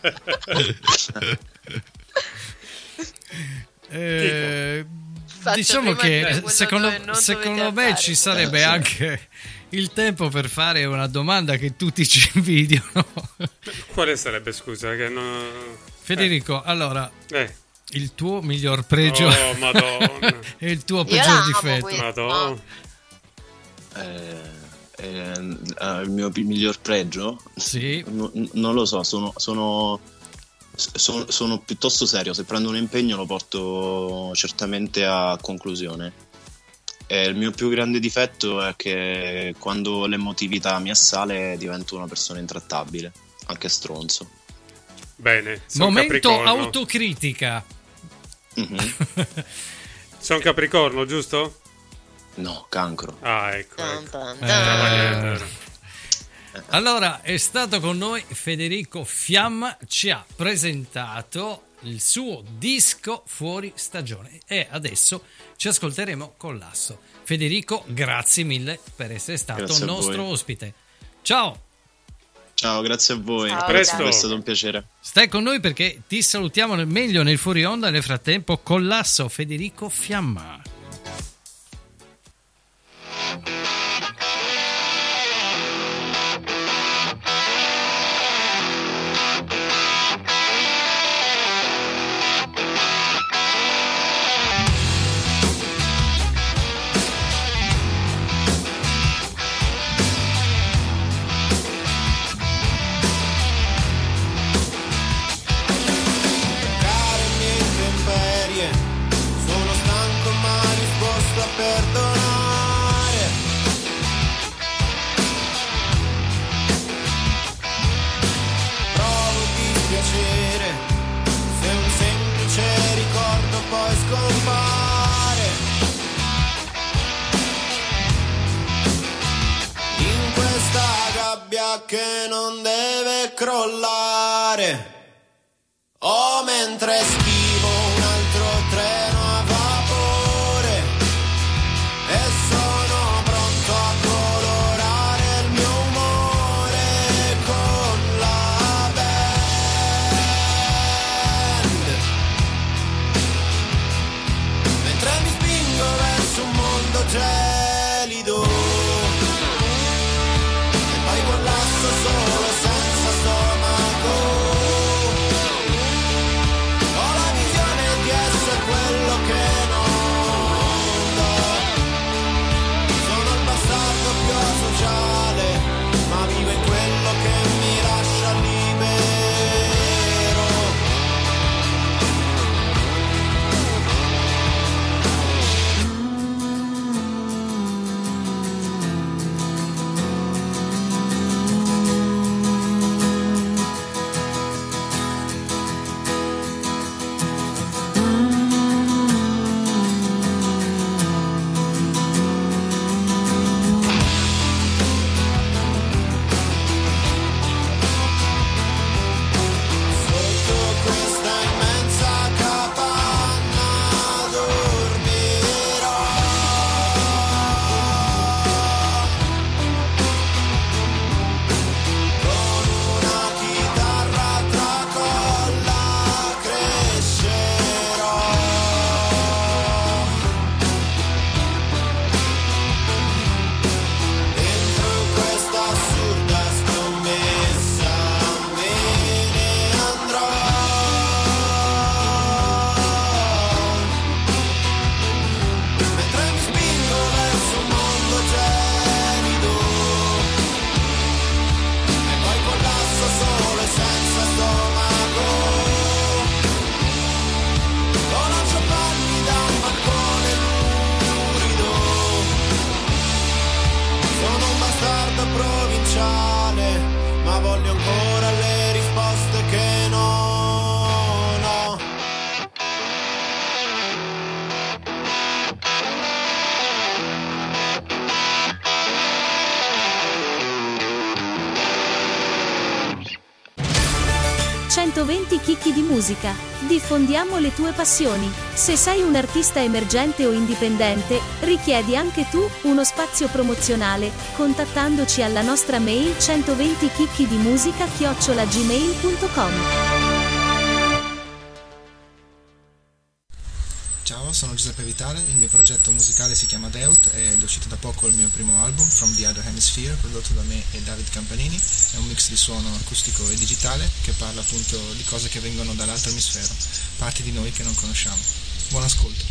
Diciamo che secondo me ci sarebbe anche il tempo per fare una domanda che tutti ci invidiano. Quale sarebbe, scusa? Federico, allora, il tuo miglior pregio e il tuo peggior difetto. Madonna. Il mio miglior pregio? Sì. Non lo so, sono piuttosto serio. Se prendo un impegno lo porto certamente a conclusione. E il mio più grande difetto è che quando l'emotività mi assale divento una persona intrattabile, anche stronzo. Bene. Momento autocritica. Mm-hmm. Sono Capricorno, giusto? No, Cancro. Ah, ecco. Allora, è stato con noi Federico Fiamma, ci ha presentato il suo disco Fuori Stagione e adesso ci ascolteremo Collasso. Federico, grazie mille per essere stato nostro ospite. Ciao! Ciao, grazie a voi. Ciao, a presto. È stato un piacere. Stai con noi perché ti salutiamo meglio nel fuori onda. Nel frattempo, Collasso, Federico Fiamma. Che non deve crollare. Oh, mentre schivo un altro treno a vapore e sono pronto a colorare il mio umore con la band. Mentre mi spingo verso un mondo gelido, solo senza stomaco, ho la visione di essere quello che non do. Sono il bastardo più asociale, ma vivo in quello che mi lascia libero. 120 chicchi di musica. Diffondiamo le tue passioni. Se sei un artista emergente o indipendente, richiedi anche tu uno spazio promozionale, contattandoci alla nostra mail 120chicchidimusica@gmail.com. Ciao, sono Giuseppe Vitale, il mio progetto musicale si chiama Deut ed è uscito da poco il mio primo album, From the Other Hemisphere, prodotto da me e David Campanini. È un mix di suono acustico e digitale che parla appunto di cose che vengono dall'altro emisfero, parti di noi che non conosciamo. Buon ascolto.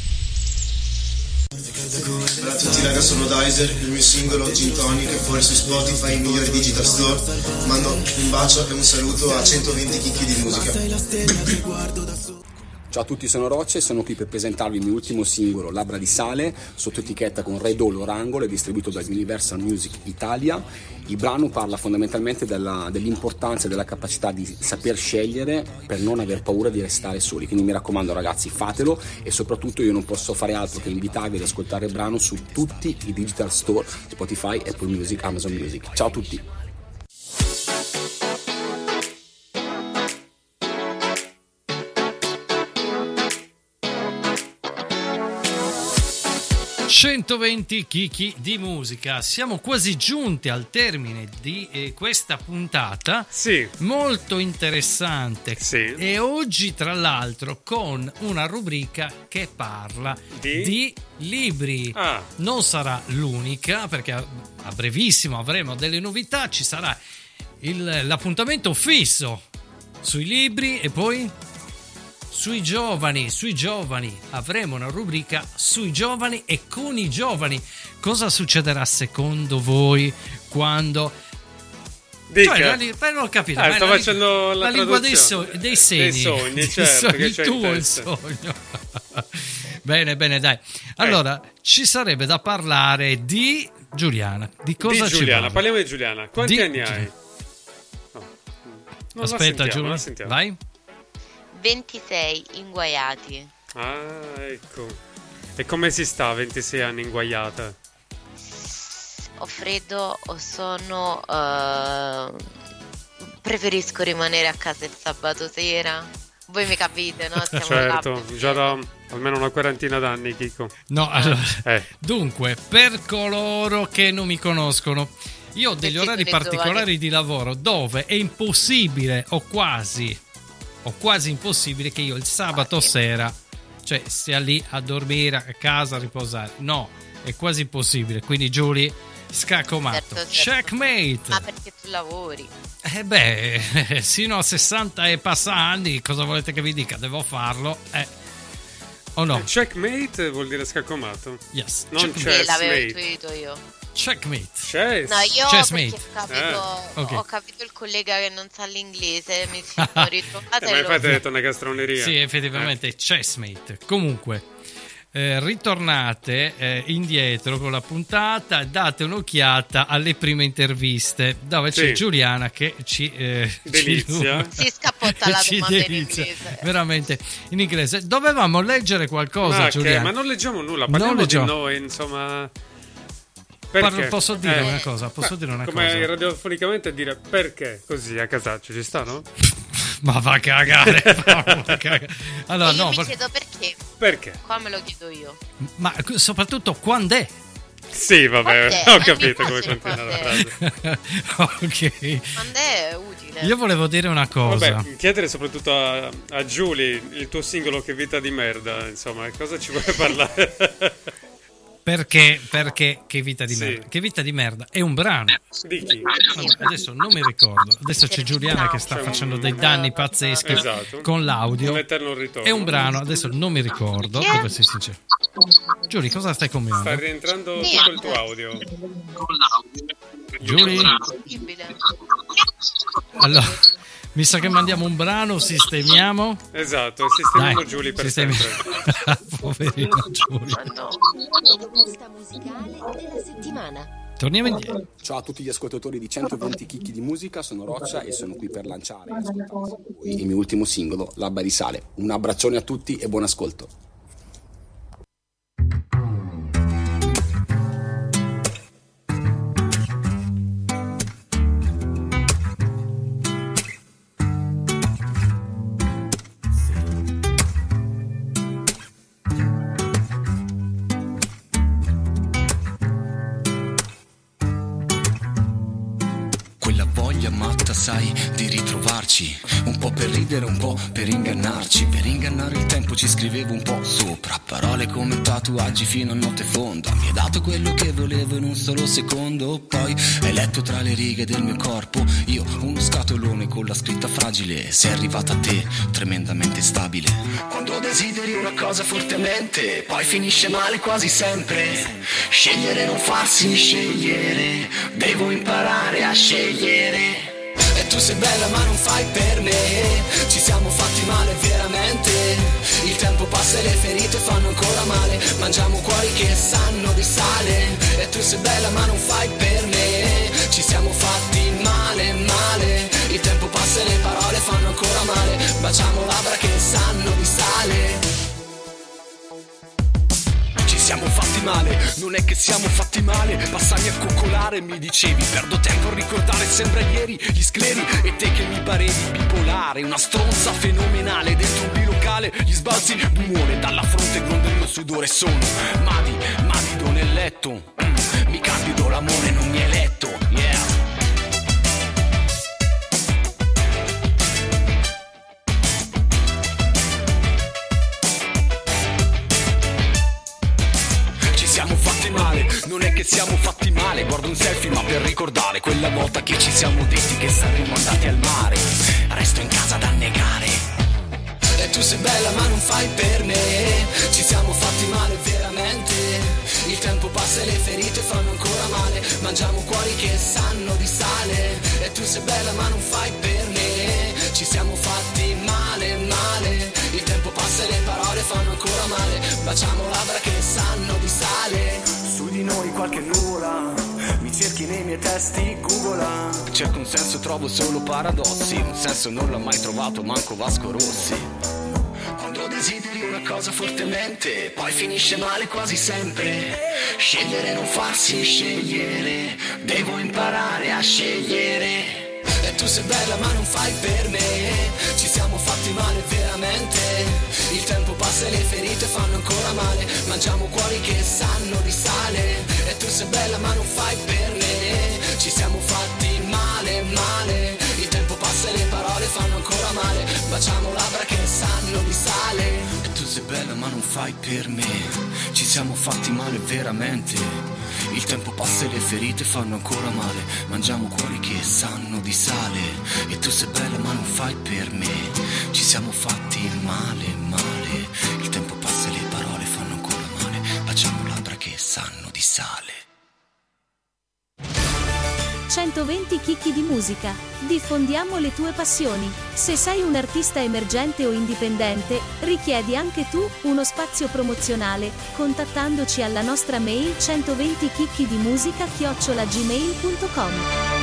Ciao a tutti raga, sono Dizer, il mio singolo Gin Tonic è fuori su Spotify, i migliori digital store. Mando un bacio e un saluto a 120 chicchi di musica. Ciao a tutti, sono Rocce e sono qui per presentarvi il mio ultimo singolo, Labbra di Sale, sotto etichetta con Red Hall Orangolo e distribuito da Universal Music Italia. Il brano parla fondamentalmente dell'importanza e della capacità di saper scegliere per non aver paura di restare soli. Quindi mi raccomando ragazzi, fatelo, e soprattutto io non posso fare altro che invitarvi ad ascoltare il brano su tutti i digital store, Spotify, Apple Music, Amazon Music. Ciao a tutti! 120 chicchi di musica. Siamo quasi giunti al termine di questa puntata. Sì. Molto interessante. Sì. E oggi, tra l'altro, con una rubrica che parla di libri. Non sarà l'unica, perché a brevissimo avremo delle novità. Ci sarà l'appuntamento fisso sui libri e poi sui giovani avremo una rubrica sui giovani e con i giovani. Cosa succederà secondo voi quando per non capire, sto facendo la lingua dei sogni, certo, il sogno. bene, dai. Allora, ci sarebbe da parlare di Giuliana. Di cosa ci parla? Parliamo di Giuliana. Quanti anni hai? No. Aspetta, Giulia, vai. 26 inguaiati. Ecco. E come si sta a 26 anni inguaiata? Ho freddo, ho sonno, preferisco rimanere a casa il sabato sera. Voi mi capite, no? Siamo certo, già da almeno una quarantina d'anni, Chico. No, allora, dunque, per coloro che non mi conoscono, io ho degli orari particolari di lavoro dove è impossibile o quasi impossibile che io il sabato sera stia lì a dormire a casa, a riposare. No, è quasi impossibile. Quindi Giulia, scaccomato. Certo. Checkmate. Ma perché tu lavori? Sino a 60 e passa anni, cosa volete che vi dica? Devo farlo, o no? Checkmate vuol dire scaccomato? Yes. Non chessmate. L'avevo intuito io. Checkmate. No, io Chessmate. ho capito il collega che non sa l'inglese, mi sono ritrovata. Ma infatti hai detto una castroneria. Sì, effettivamente chessmate. Comunque, ritornate indietro con la puntata, date un'occhiata alle prime interviste dove c'è Giuliana che ci delizia. Si scappotta la domanda in inglese. Veramente in inglese. Dovevamo leggere qualcosa, Giuliana. Ma non leggiamo nulla, parliamo di noi, insomma. Posso dire una cosa? Come radiofonicamente dire perché così a casaccio ci sta, no? Ma va a cagare. Allora, io mi chiedo perché. Perché? Qua me lo chiedo io. Ma soprattutto quando è? Sì, vabbè, ho capito come continua la frase. Ok. Quando è utile. Io volevo dire una cosa. Vabbè, chiedere soprattutto a Giulia il tuo singolo Che vita di merda, insomma, cosa ci vuoi parlare? Perché Che vita di merda? Che vita di merda è un brano. Di chi? Adesso non mi ricordo. Adesso c'è Giuliana che sta facendo dei danni pazzeschi con l'audio. È un brano, adesso non mi ricordo, devo essere sincero. Giulia, cosa stai combinando? Sta rientrando tutto il tuo audio. Giulia? Allora, mi sa che mandiamo un brano, sistemiamo. Esatto, sistemiamo Giulia per sempre. Poverino Giulia. Proposta musicale della settimana. Torniamo indietro. Ciao a tutti gli ascoltatori di 120 chicchi di musica, sono Roccia e sono qui per lanciare e ascoltare il mio ultimo singolo, Labbra di Sale. Un abbraccione a tutti e buon ascolto. sai, di ritrovarci, un po' per ridere, un po' per ingannarci, per ingannare il tempo ci scrivevo un po' sopra, parole come tatuaggi fino a notte fonda, mi hai dato quello che volevo in un solo secondo, poi hai letto tra le righe del mio corpo, io uno scatolone con la scritta fragile, sei arrivata a te, tremendamente stabile. Quando desideri una cosa fortemente, poi finisce male quasi sempre, scegliere non farsi scegliere, devo imparare a scegliere. E tu sei bella ma non fai per me, ci siamo fatti male veramente, il tempo passa e le ferite fanno ancora male, mangiamo cuori che sanno di sale. E tu sei bella ma non fai per me, ci siamo fatti male, male, il tempo passa e le parole fanno ancora male, baciamo labbra che sanno di sale. Siamo fatti male, non è che siamo fatti male, passami a coccolare, mi dicevi, perdo tempo a ricordare, sembra ieri, gli scleri, e te che mi parevi bipolare, una stronza fenomenale, dentro un bilocale, gli sbalzi d'umore, dalla fronte gronda il mio sudore, sono madido nel letto, mi candido l'amore, non mi hai letto, yeah. Siamo fatti male, non è che siamo fatti male, guardo un selfie ma per ricordare quella volta che ci siamo detti che saremmo andati al mare, resto in casa da negare. E tu sei bella ma non fai per me, ci siamo fatti male veramente, il tempo passa e le ferite fanno ancora male, mangiamo cuori che sanno di sale. E tu sei bella ma non fai per me, ci siamo fatti male, male, il tempo passa e le parole fanno ancora male, baciamo labbra che sanno di sale. Su di noi qualche nuvola, mi cerchi nei miei testi, googla. Cerco un senso, trovo solo paradossi, un senso non l'ho mai trovato manco Vasco Rossi. Quando desideri una cosa fortemente, poi finisce male quasi sempre, scegliere non farsi scegliere, devo imparare a scegliere. E tu sei bella ma non fai per me, ci siamo fatti male veramente, il tempo passa e le ferite fanno ancora male, mangiamo cuori che sanno di sale. E tu sei bella ma non fai per me, ci siamo fatti male, male, il tempo passa e le parole fanno ancora male, baciamo labbra che sanno di sale. E tu sei bella ma non fai per me, ci siamo fatti male veramente, il tempo passa e le ferite fanno ancora male, mangiamo cuori che sanno di sale. E tu sei bella ma non fai per me, ci siamo fatti male, male, il tempo passa e le parole fanno ancora male, baciamo labbra che sanno di sale. 120 chicchi di musica. Diffondiamo le tue passioni. Se sei un artista emergente o indipendente, richiedi anche tu uno spazio promozionale, contattandoci alla nostra mail 120chicchidimusica@gmail.com.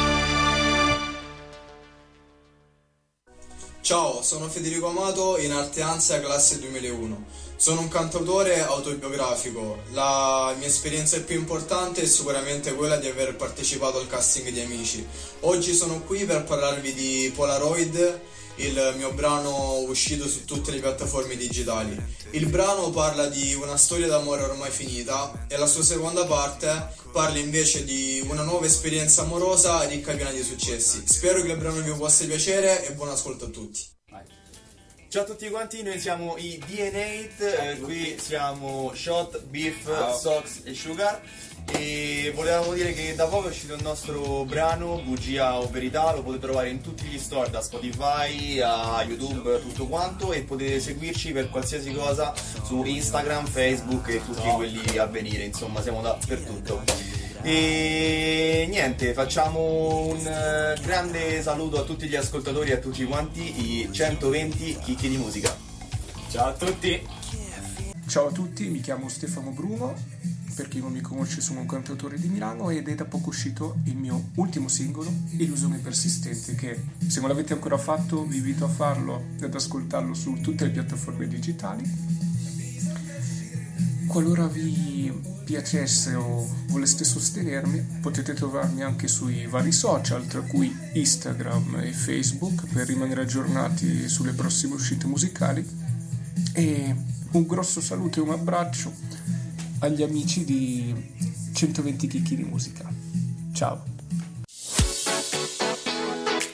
Ciao, sono Federico Amato, in arte Ansia classe 2001. Sono un cantautore autobiografico. La mia esperienza più importante è sicuramente quella di aver partecipato al casting di Amici. Oggi sono qui per parlarvi di Polaroid, il mio brano uscito su tutte le piattaforme digitali. Il brano parla di una storia d'amore ormai finita e la sua seconda parte parla invece di una nuova esperienza amorosa ricca e piena di successi. Spero che il brano vi possa piacere e buon ascolto a tutti. Ciao a tutti quanti, noi siamo i DNA, qui siamo Shot, Beef, Sox e Sugar e volevamo dire che da poco è uscito il nostro brano Bugia o Verità, lo potete trovare in tutti gli store, da Spotify a YouTube, tutto quanto, e potete seguirci per qualsiasi cosa su Instagram, Facebook e tutti quelli a venire, insomma siamo dappertutto. E niente, facciamo un grande saluto a tutti gli ascoltatori e a tutti quanti i 120 chicchi di musica. Ciao a tutti. Ciao a tutti, mi chiamo Stefano Bruno, per chi non mi conosce sono un cantautore di Milano ed è da poco uscito il mio ultimo singolo, Illusione persistente, che se non l'avete ancora fatto vi invito a farlo ed ad ascoltarlo su tutte le piattaforme digitali. Qualora vi piacesse o voleste sostenermi, potete trovarmi anche sui vari social, tra cui Instagram e Facebook, per rimanere aggiornati sulle prossime uscite musicali. E un grosso saluto e un abbraccio agli amici di 120 chicchi di musica. Ciao!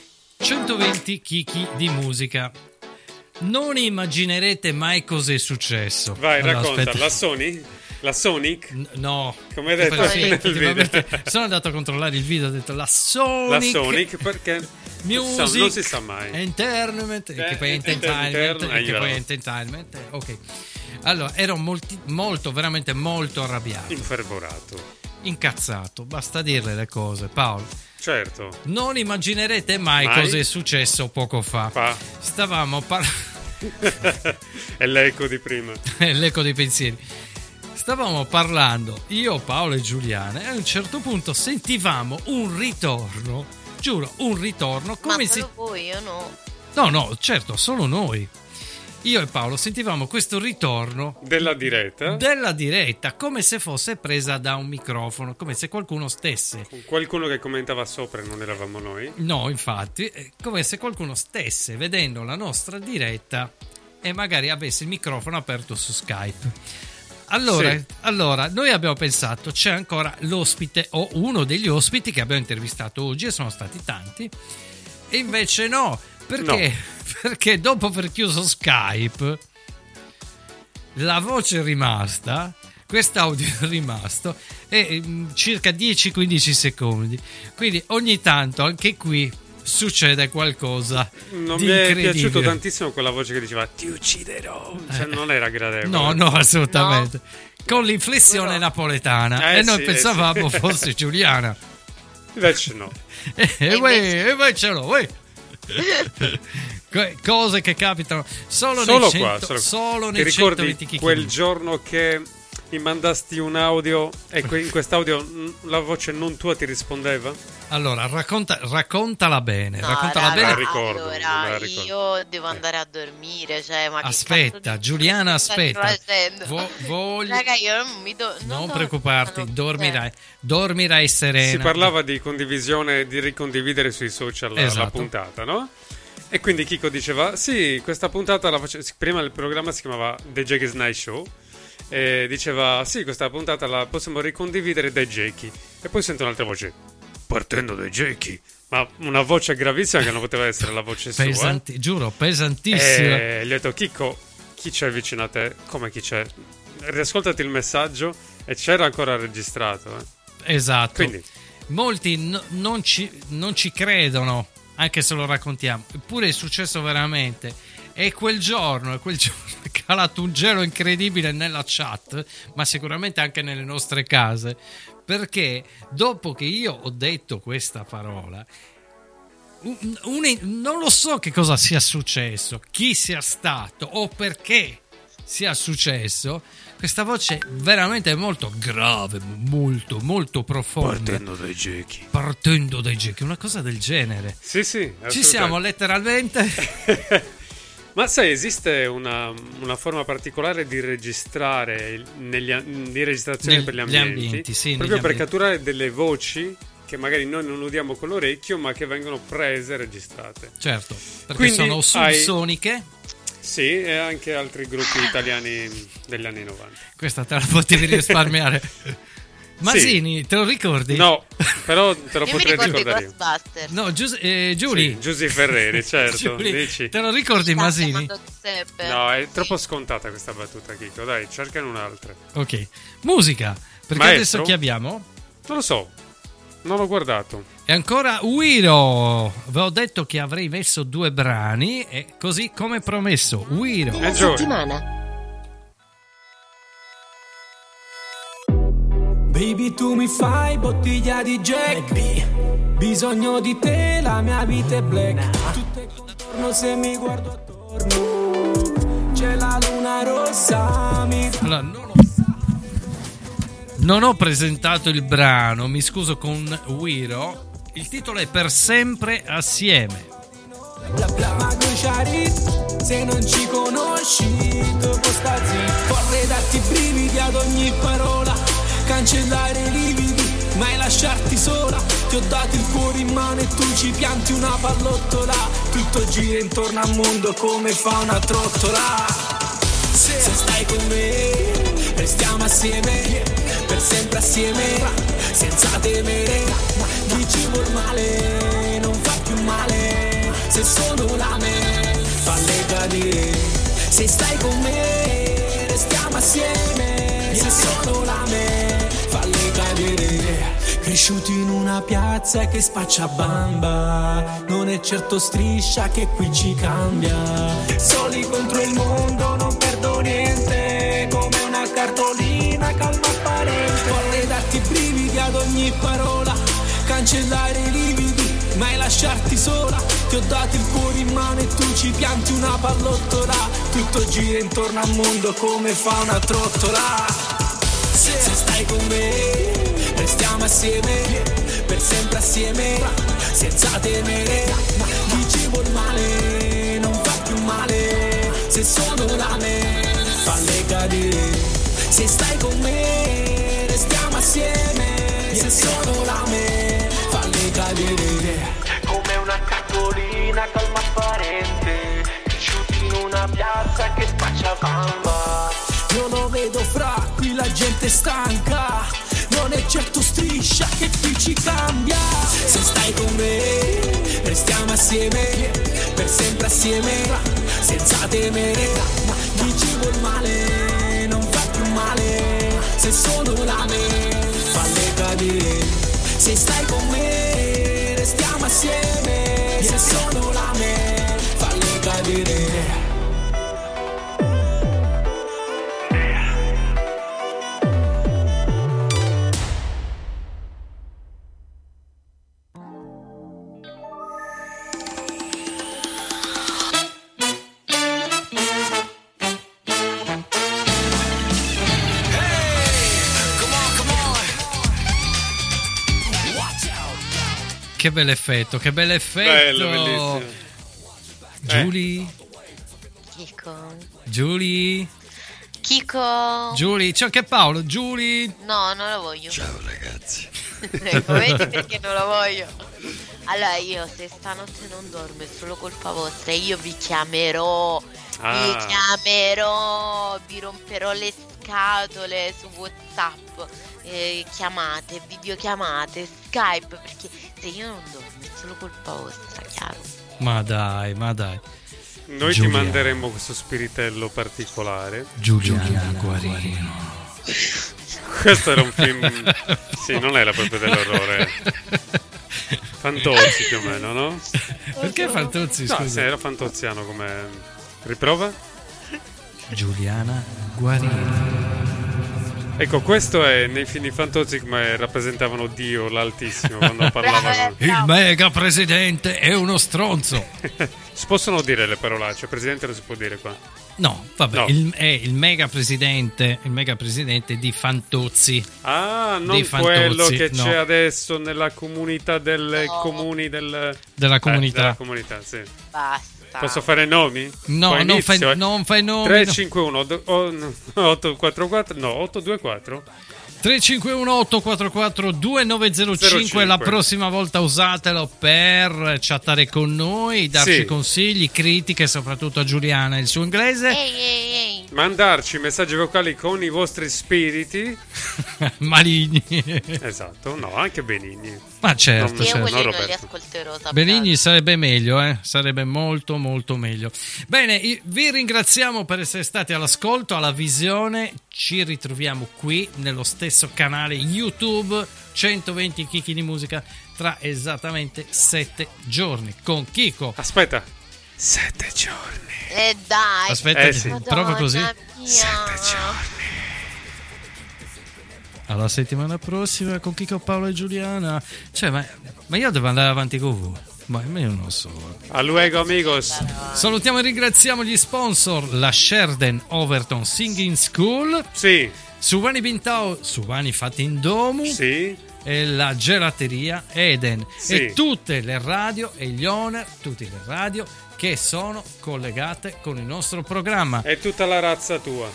120 chicchi di musica. Non immaginerete mai cos'è successo. Vai, allora, racconta. aspetta. La Sonic? No. Come hai detto nel video. Sono andato a controllare il video, ho detto la Sonic. La Sonic perché Music non si sa mai. Entertainment, che poi è entertainment, ok. Allora, ero veramente molto arrabbiato. Infervorato. Incazzato, basta dirle le cose, Paolo. Certo. Non immaginerete mai cosa è successo poco fa. Stavamo È l'eco di prima. È l'eco dei pensieri. Stavamo parlando, io, Paolo e Giuliana, e a un certo punto sentivamo un ritorno. Giuro, un ritorno come ma solo voi, io no. No, certo, solo noi. Io e Paolo sentivamo questo ritorno della diretta, come se fosse presa da un microfono, come se qualcuno stesse. Qualcuno che commentava sopra, non eravamo noi? No, infatti, come se qualcuno stesse vedendo la nostra diretta e magari avesse il microfono aperto su Skype. Allora, noi abbiamo pensato, c'è ancora l'ospite o uno degli ospiti che abbiamo intervistato oggi, e sono stati tanti, e invece no. Perché? No. Perché dopo aver chiuso Skype la voce è rimasta, quest'audio è rimasto, e circa 10-15 secondi. Quindi ogni tanto anche qui succede qualcosa non di mi è incredibile. piaciuto tantissimo quella voce che diceva ti ucciderò, cioè non era gradevole. No, assolutamente. No. Con l'inflessione napoletana, e noi pensavamo fosse Giuliana. Invece no. Invece no, cose che capitano solo nei 120 ricordi quel giorno che mi mandasti un audio e in quest'audio la voce non tua ti rispondeva? Allora raccontala bene. Ricordo. Allora io devo andare a dormire, cioè, ma aspetta Giuliana, aspetta. Raga, io non preoccuparti, dormirai serena. Si parlava di condivisione, di ricondividere sui social la puntata, no? E quindi Chico diceva sì, questa puntata prima il programma si chiamava The Jakey's Night Show, e diceva sì, questa puntata la possiamo ricondividere dai Jakey, e poi sento un'altra voce partendo dai Jakey, ma una voce gravissima che non poteva essere la voce sua, giuro, pesantissima. E gli ho detto Chico, chi c'è vicino a te? Come chi c'è? Riascoltati il messaggio, e c'era ancora registrato, Esatto. Quindi molti non ci credono anche se lo raccontiamo, eppure è successo veramente. E quel giorno è calato un gelo incredibile nella chat, ma sicuramente anche nelle nostre case, perché dopo che io ho detto questa parola, non lo so che cosa sia successo, chi sia stato o perché sia successo, questa voce veramente molto grave, molto molto profonda, partendo dai Jakey, una cosa del genere. Sì, ci siamo letteralmente. Ma sai, esiste una forma particolare di registrare di registrazione per gli ambienti sì, proprio per catturare delle voci che magari noi non udiamo con l'orecchio, ma che vengono prese e registrate. Certo, perché sono subsoniche. Sì, e anche altri gruppi italiani degli anni 90. Questa te la potevi risparmiare. Masini, sì. Te lo ricordi? No, però te lo potrei ricordare io. No, Giulia. Giusy Ferreri, certo. Dici. Te lo ricordi, Masini? No, è troppo scontata questa battuta, Chico. Dai, cercane un'altra. Ok. Musica. Perché adesso chi abbiamo? Non lo so. Non l'ho guardato. E ancora Uiro. Avevo detto che avrei messo 2 brani, e così come promesso, Uiro. Settimana. Baby, tu mi fai bottiglia di Jack. Bisogno di te, la mia vita è black. Tutte contorno, se mi guardo attorno c'è la luna rossa. Allora, non ho presentato il brano, mi scuso con Uiro. Il titolo è Per sempre assieme. Bla bla, ma se non ci conosci, dopo sta zitto. Vorrei darti brividi ad ogni parola, cancellare i lividi, mai lasciarti sola. Ti ho dato il cuore in mano e tu ci pianti una pallottola. Tutto gira intorno al mondo come fa una trottola. Se stai con me, restiamo assieme, per sempre assieme, senza temere. Chi ci vuol male, non fa più male. stai con me, restiamo assieme. Se sono lame, falle cadere. Cresciuti in una piazza che spaccia bamba, non è certo striscia che qui ci cambia. Soli contro il mondo, non perdo niente, come una cartolina calma apparente. Vorrei darti brividi ad ogni parola, cancellare i lividi, mai lasciarti sola. Ti ho dato il cuore in mano e tu ci pianti una pallottola. Tutto gira intorno al mondo come fa una trottola. Se stai con me, restiamo assieme, per sempre assieme, senza temere. Chi ci vuol male, non fa più male. Se sono lame, falle cadere. Se stai con me, restiamo assieme. Se sono lame, falle cadere. Come una cartolina calma apparente, cresciuti in una piazza che spaccia bamba. Io lo vedo fra, qui la gente è stanca, non è certo striscia che qui ci cambia. Se stai con me, restiamo assieme, per sempre assieme, senza temere. Chi ci vuol male, non fa più male. Se sono lame, falle cadere. Se stai con me, restiamo assieme. Se sono lame, falle cadere. Che bell'effetto, che bell'effetto. Bello, bellissimo. Giulia? Chico. Giulia? Chico. Giulia, ciao, che Paolo, Giulia? No, non lo voglio. Ciao ragazzi. Ecco, vedi perché non lo voglio. Allora io se stanotte non dormo è solo colpa vostra, io vi chiamerò, vi romperò le scatole su WhatsApp, chiamate, videochiamate, Skype, perché se io non dormo è solo colpa vostra, chiaro? Ma dai. Noi Giulia. ti manderemo questo spiritello particolare. Giuliana Guarino. Questo era un film, sì, non era proprio dell'orrore. Fantozzi più o meno, no? Perché Fantozzi, No, scusa? se era fantoziano come... Riprova? Giuliana Guarino. Ecco, questo è nei film di Fantozzi come rappresentavano Dio l'Altissimo quando parlavano. Il mega presidente è uno stronzo. Si possono dire le parolacce, presidente non si può dire qua. No, vabbè, No. è il mega presidente di Fantozzi. Ah, non Di Fantozzi, quello che no. c'è adesso nella comunità delle comuni del... Della comunità. della comunità, sì. Basta. Posso fare nomi? No, Qua non inizio, fai nomi. 351 844 no 824 351 844 2905. 05. La prossima volta usatelo per chattare con noi, darci Sì. consigli, critiche, soprattutto a Giuliana e il suo inglese. Ehi. mandarci messaggi vocali con i vostri spiriti maligni. Esatto, no, anche benigni. Ma certo, Io certo. quelli No, non li Roberto. ascolterò, sappiate. Benigni sarebbe meglio, sarebbe molto molto meglio. Bene, vi ringraziamo per essere stati all'ascolto, alla visione. Ci ritroviamo qui nello stesso canale YouTube 120 Chicchi di Musica tra esattamente 7 giorni con Chico. Aspetta, 7 giorni. Dai. Aspetta, sì. prova così. Madonna mia. 7 giorni. Alla settimana prossima con Chico, Paolo e Giuliana. Cioè, ma io devo andare avanti con voi. Ma io non so. A luego amigos. Salutiamo e ringraziamo gli sponsor: la Sheridan Overton Singing School, sì. Suvani Bintao, Suvani fatti in domu, sì. E la gelateria Eden, sì. E tutte le radio e gli owner, tutte le radio che sono collegate con il nostro programma. È tutta la razza tua.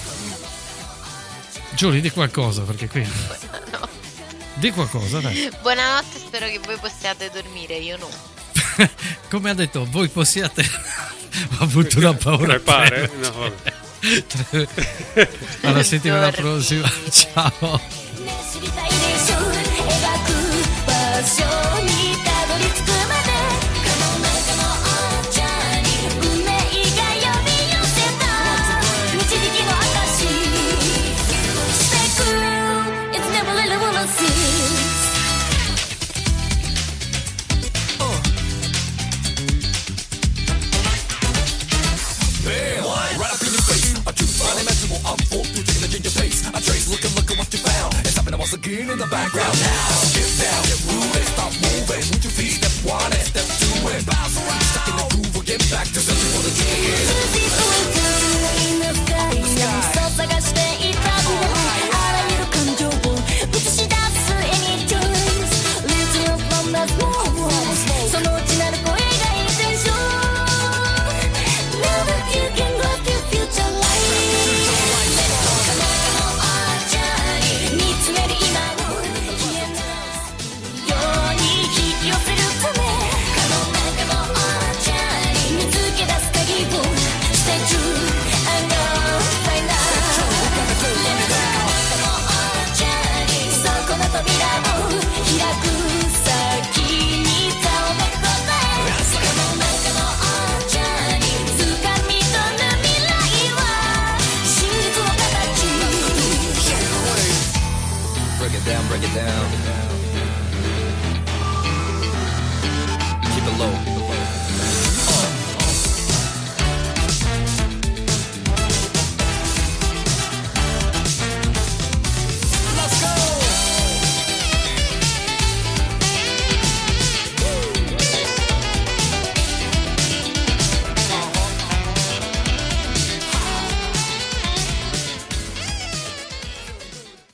Giulia, di qualcosa, perché qui No. di qualcosa, dai. Buonanotte, spero che voi possiate dormire, io no. Come ha detto, voi possiate. Ho avuto una paura. Crepare? tremenda. No, vabbè. Alla settimana prossima. Ciao. 知りたいでしょ描く場所にたどり着くまでこの中のジャーニー運命が呼び寄せた rocking in the background now. Get down, get moving, stop moving. Move your feet, step one and step two and bounce around. Stuck in the groove, we'll get back to searching for the dream. In the sky, そう探していたもん。あらゆる感情を映し出す any choice. Listen from the small voice. そのうちなる声がインテンション。Now that you can go to future life. 見つめる今を消えないように引き寄せるため。可能なもアーチャーに見つけ出す鍵を Stay true and go find out. そこの扉を開く先にざわめくことで。可能なもアーチャーに掴み取る未来は真実の形。Break it down, break it down. Keep it low.